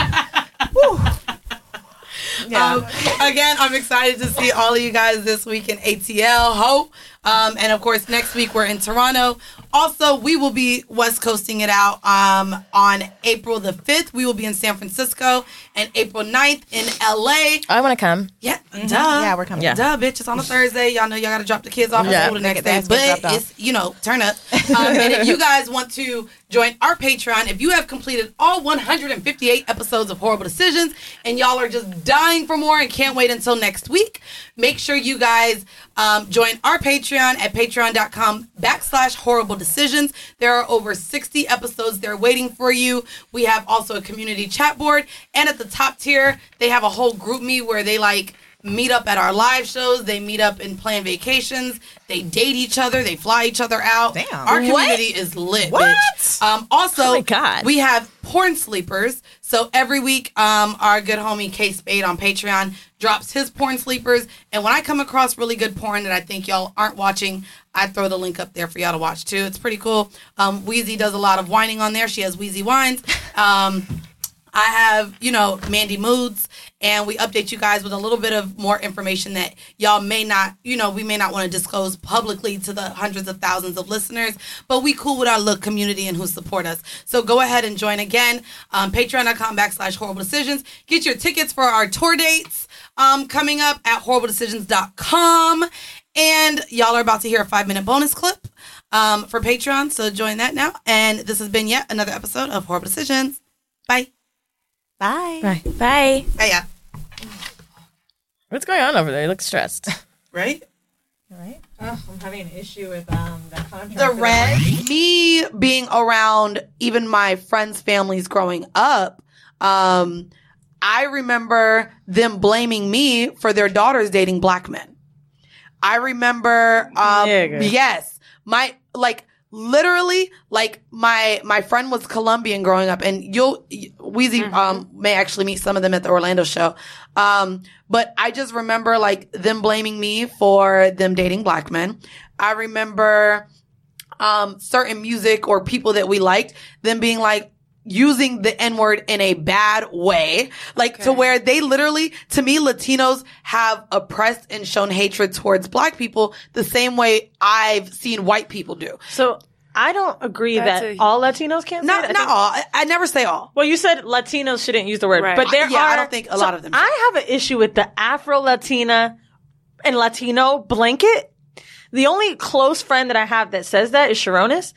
it either. Yeah. Um, again, I'm excited to see all of you guys this week in A T L. Ho. Um, and of course, next week we're in Toronto. Also, we will be West Coasting it out um, on April the fifth. We will be in San Francisco, and April ninth in L A. I want to come. Yeah, duh. Yeah, we're coming. Yeah. Duh, bitch. It's on a Thursday. Y'all know y'all got to drop the kids off at Yeah. school the next Get the day. ass kids But dropped it's, you know, turn up. Um, and if you guys want to join our Patreon, if you have completed all one hundred fifty-eight episodes of Horrible Decisions and y'all are just dying for more and can't wait until next week, make sure you guys um, join our Patreon at patreon.com backslash horrible decisions. There are over sixty episodes there waiting for you. We have also a community chat board. And at the top tier, they have a whole group me where they like meet up at our live shows. They meet up and plan vacations. They date each other. They fly each other out. Damn. Our What? community is lit, What? bitch. Um, also, Oh my God. we have porn sleepers. So every week, um, our good homie K Spade on Patreon drops his porn sleepers. And when I come across really good porn that I think y'all aren't watching, I throw the link up there for y'all to watch too. It's pretty cool. Um, Wheezy does a lot of whining on there. She has Wheezy Wines. Um, I have, you know, Mandy Moods, and we update you guys with a little bit of more information that y'all may not, you know, we may not want to disclose publicly to the hundreds of thousands of listeners, but we cool with our little community and who support us. So go ahead and join again, um, patreon.com backslash horrible decisions. Get your tickets for our tour dates um, coming up at horrible decisions dot com. And y'all are about to hear a five minute bonus clip um, for Patreon. So join that now. And this has been yet another episode of Horrible Decisions. Bye. Bye. Bye. Bye. Hey, yeah. What's going on over there? You look stressed. Right? Right? Oh, I'm having an issue with um that contract. The red. Me being around even my friends' families growing up, um, I remember them blaming me for their daughters dating black men. I remember, um, Nigga. yes, my, like, literally, like, my, my friend was Colombian growing up, and you'll, Weezy, mm-hmm. um, may actually meet some of them at the Orlando show. Um, but I just remember, like, them blaming me for them dating black men. I remember, um, certain music or people that we liked, them being like, using the N-word in a bad way, like okay. to where they literally, to me, Latinos have oppressed and shown hatred towards black people the same way I've seen white people do. So I don't agree That's that a, all Latinos can't not, say that. Not all. I, I never say all. Well, you said Latinos shouldn't use the word, right. but there yeah, are. I don't think a so lot of them should. I have an issue with the Afro-Latina and Latino blanket. The only close friend that I have that says that is Sharonis.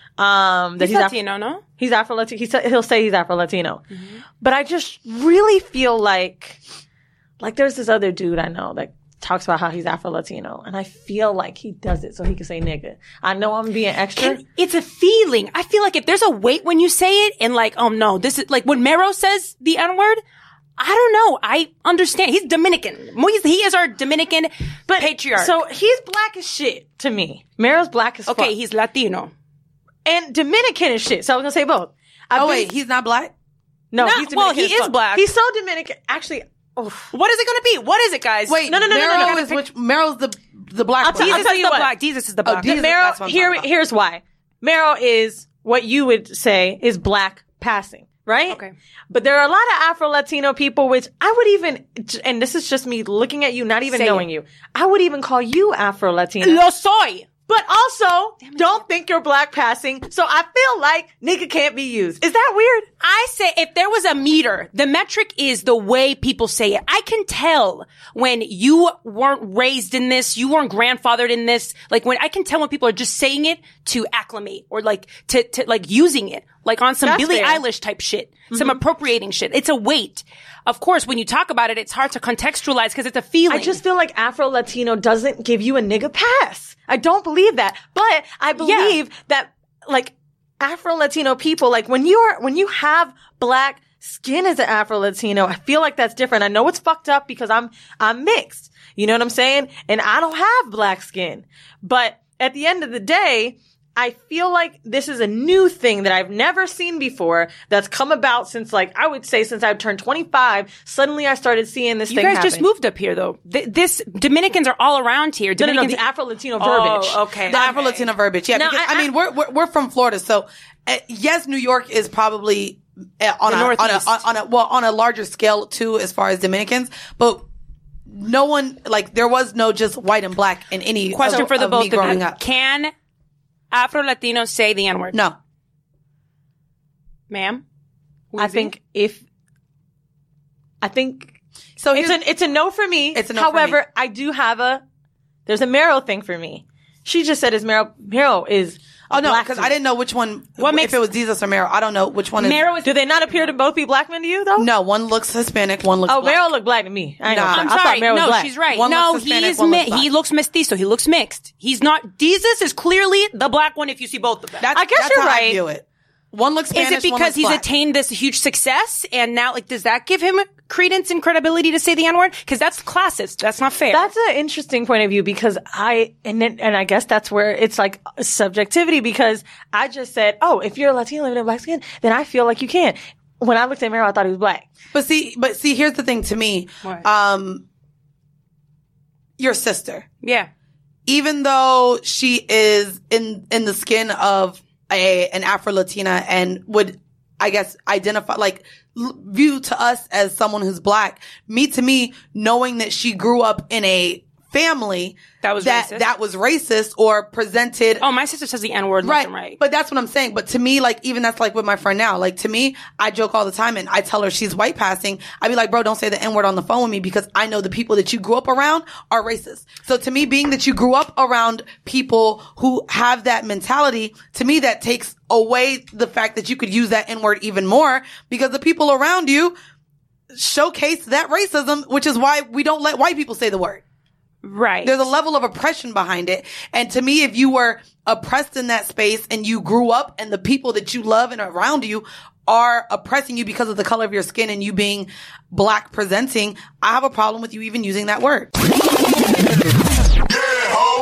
Um, that he's, he's Latino, Af- no? He's Afro-Latino. He sa- he'll say he's Afro-Latino. Mm-hmm. But I just really feel like, like there's this other dude I know that talks about how he's Afro-Latino. And I feel like he does it so he can say nigga. I know I'm being extra. Can, it's a feeling. I feel like if there's a weight when you say it and like, oh no, this is like when Mero says the N-word, I don't know. I understand. He's Dominican. He's, he is our Dominican but, patriarch. So he's black as shit to me. Mero's black as okay, fuck. Okay, he's Latino. And Dominican as shit. So I was gonna say both. I've oh been, wait, he's not black? No, not, he's Dominican. Well, he as is fuck. black. He's so Dominican. Actually, oof. What is it gonna be? What is it, guys? Wait, no, no, no, Mero no, no, no. is which? Mero's the the black I'll one. t- Jesus I'll tell is you the what. black. Jesus is the black. Oh, Jesus, Mero, that's what I'm here, talking about. here's why. Mero is what you would say is black passing, right? Okay. But there are a lot of Afro-Latino people, which I would even, and this is just me looking at you, not even Say knowing it. you. I would even call you Afro-Latino. Lo soy. But also, don't think you're black passing. So I feel like nigga can't be used. Is that weird? I say if there was a meter, the metric is the way people say it. I can tell when you weren't raised in this, you weren't grandfathered in this. Like when I can tell when people are just saying it to acclimate or like to, to like using it, like on some That's Billie fair. Eilish type shit, mm-hmm. some appropriating shit. It's a weight. Of course, when you talk about it, it's hard to contextualize because it's a feeling. I just feel like Afro-Latino doesn't give you a nigga pass. I don't believe that. But I believe Yeah. that, like, Afro-Latino people, like, when you're, when you have black skin as an Afro-Latino, I feel like that's different. I know it's fucked up because I'm, I'm mixed. You know what I'm saying? And I don't have black skin. But at the end of the day, I feel like this is a new thing that I've never seen before that's come about since, like, I would say since I've turned twenty-five. Suddenly I started seeing this you thing guys happen. just moved up here, though. Th- this Dominicans are all around here. No, no, no, Dominicans, the Afro-Latino verbiage. Oh, okay. The Afro-Latino verbiage, yeah. Now, because, I- I, mean, we're, we're we're from Florida, so uh, yes, New York is probably uh, on, The a, on a Northeast. on on a well on a larger scale too, as far as Dominicans, but no one like there was no just white and black in any Question of, for the of both me of growing you. up. Can Afro-Latinos say the N-word? No, Ma'am? I think if I think so it's here's- an it's a no for me. It's a no for However, me. I do have a there's a Mero thing for me. She just said his Mero Mero is a oh no, black because dude. I didn't know which one. What if makes- it was Jesus or Mero? I don't know which one is. Mero is Do they not appear to both be black men to you though? No, one looks Hispanic, one looks. Oh, black. Mero looked black to me. I, ain't Nah. gonna I'm lie. I sorry. thought Mero was no, black. she's right. One no, looks Hispanic, he's one mi- looks black. he looks mestizo. He looks mixed. He's not. Jesus is clearly the black one. If you see both of them, That's, I guess that's you're how right. I view it. One looks is Spanish. it one because looks he's black. attained this huge success and now, like, does that give him credence and credibility to say the N-word? Because that's classist. That's not fair. That's an interesting point of view because I and then, and I guess that's where it's like subjectivity because I just said, oh, if you're a Latino living in black skin, then I feel like you can. When I looked at Mero, I thought he was black. But see, but see, here's the thing to me. What? Um, your sister, yeah. even though she is in in the skin of a an Afro Latina and would, I guess, identify like l- view to us as someone who's black. Me to me, knowing that she grew up in a family That was that racist? that was racist or presented. Oh, my sister says the N-word left Right. and right. But that's what I'm saying. But to me, like, even that's like with my friend now. Like, to me, I joke all the time and I tell her she's white passing. I be like, bro, don't say the N word on the phone with me because I know the people that you grew up around are racist. So to me, being that you grew up around people who have that mentality, to me, that takes away the fact that you could use that N word even more because the people around you showcase that racism, which is why we don't let white people say the word. Right. There's a level of oppression behind it. And to me, if you were oppressed in that space and you grew up and the people that you love and around you are oppressing you because of the color of your skin and you being black presenting, I have a problem with you even using that word.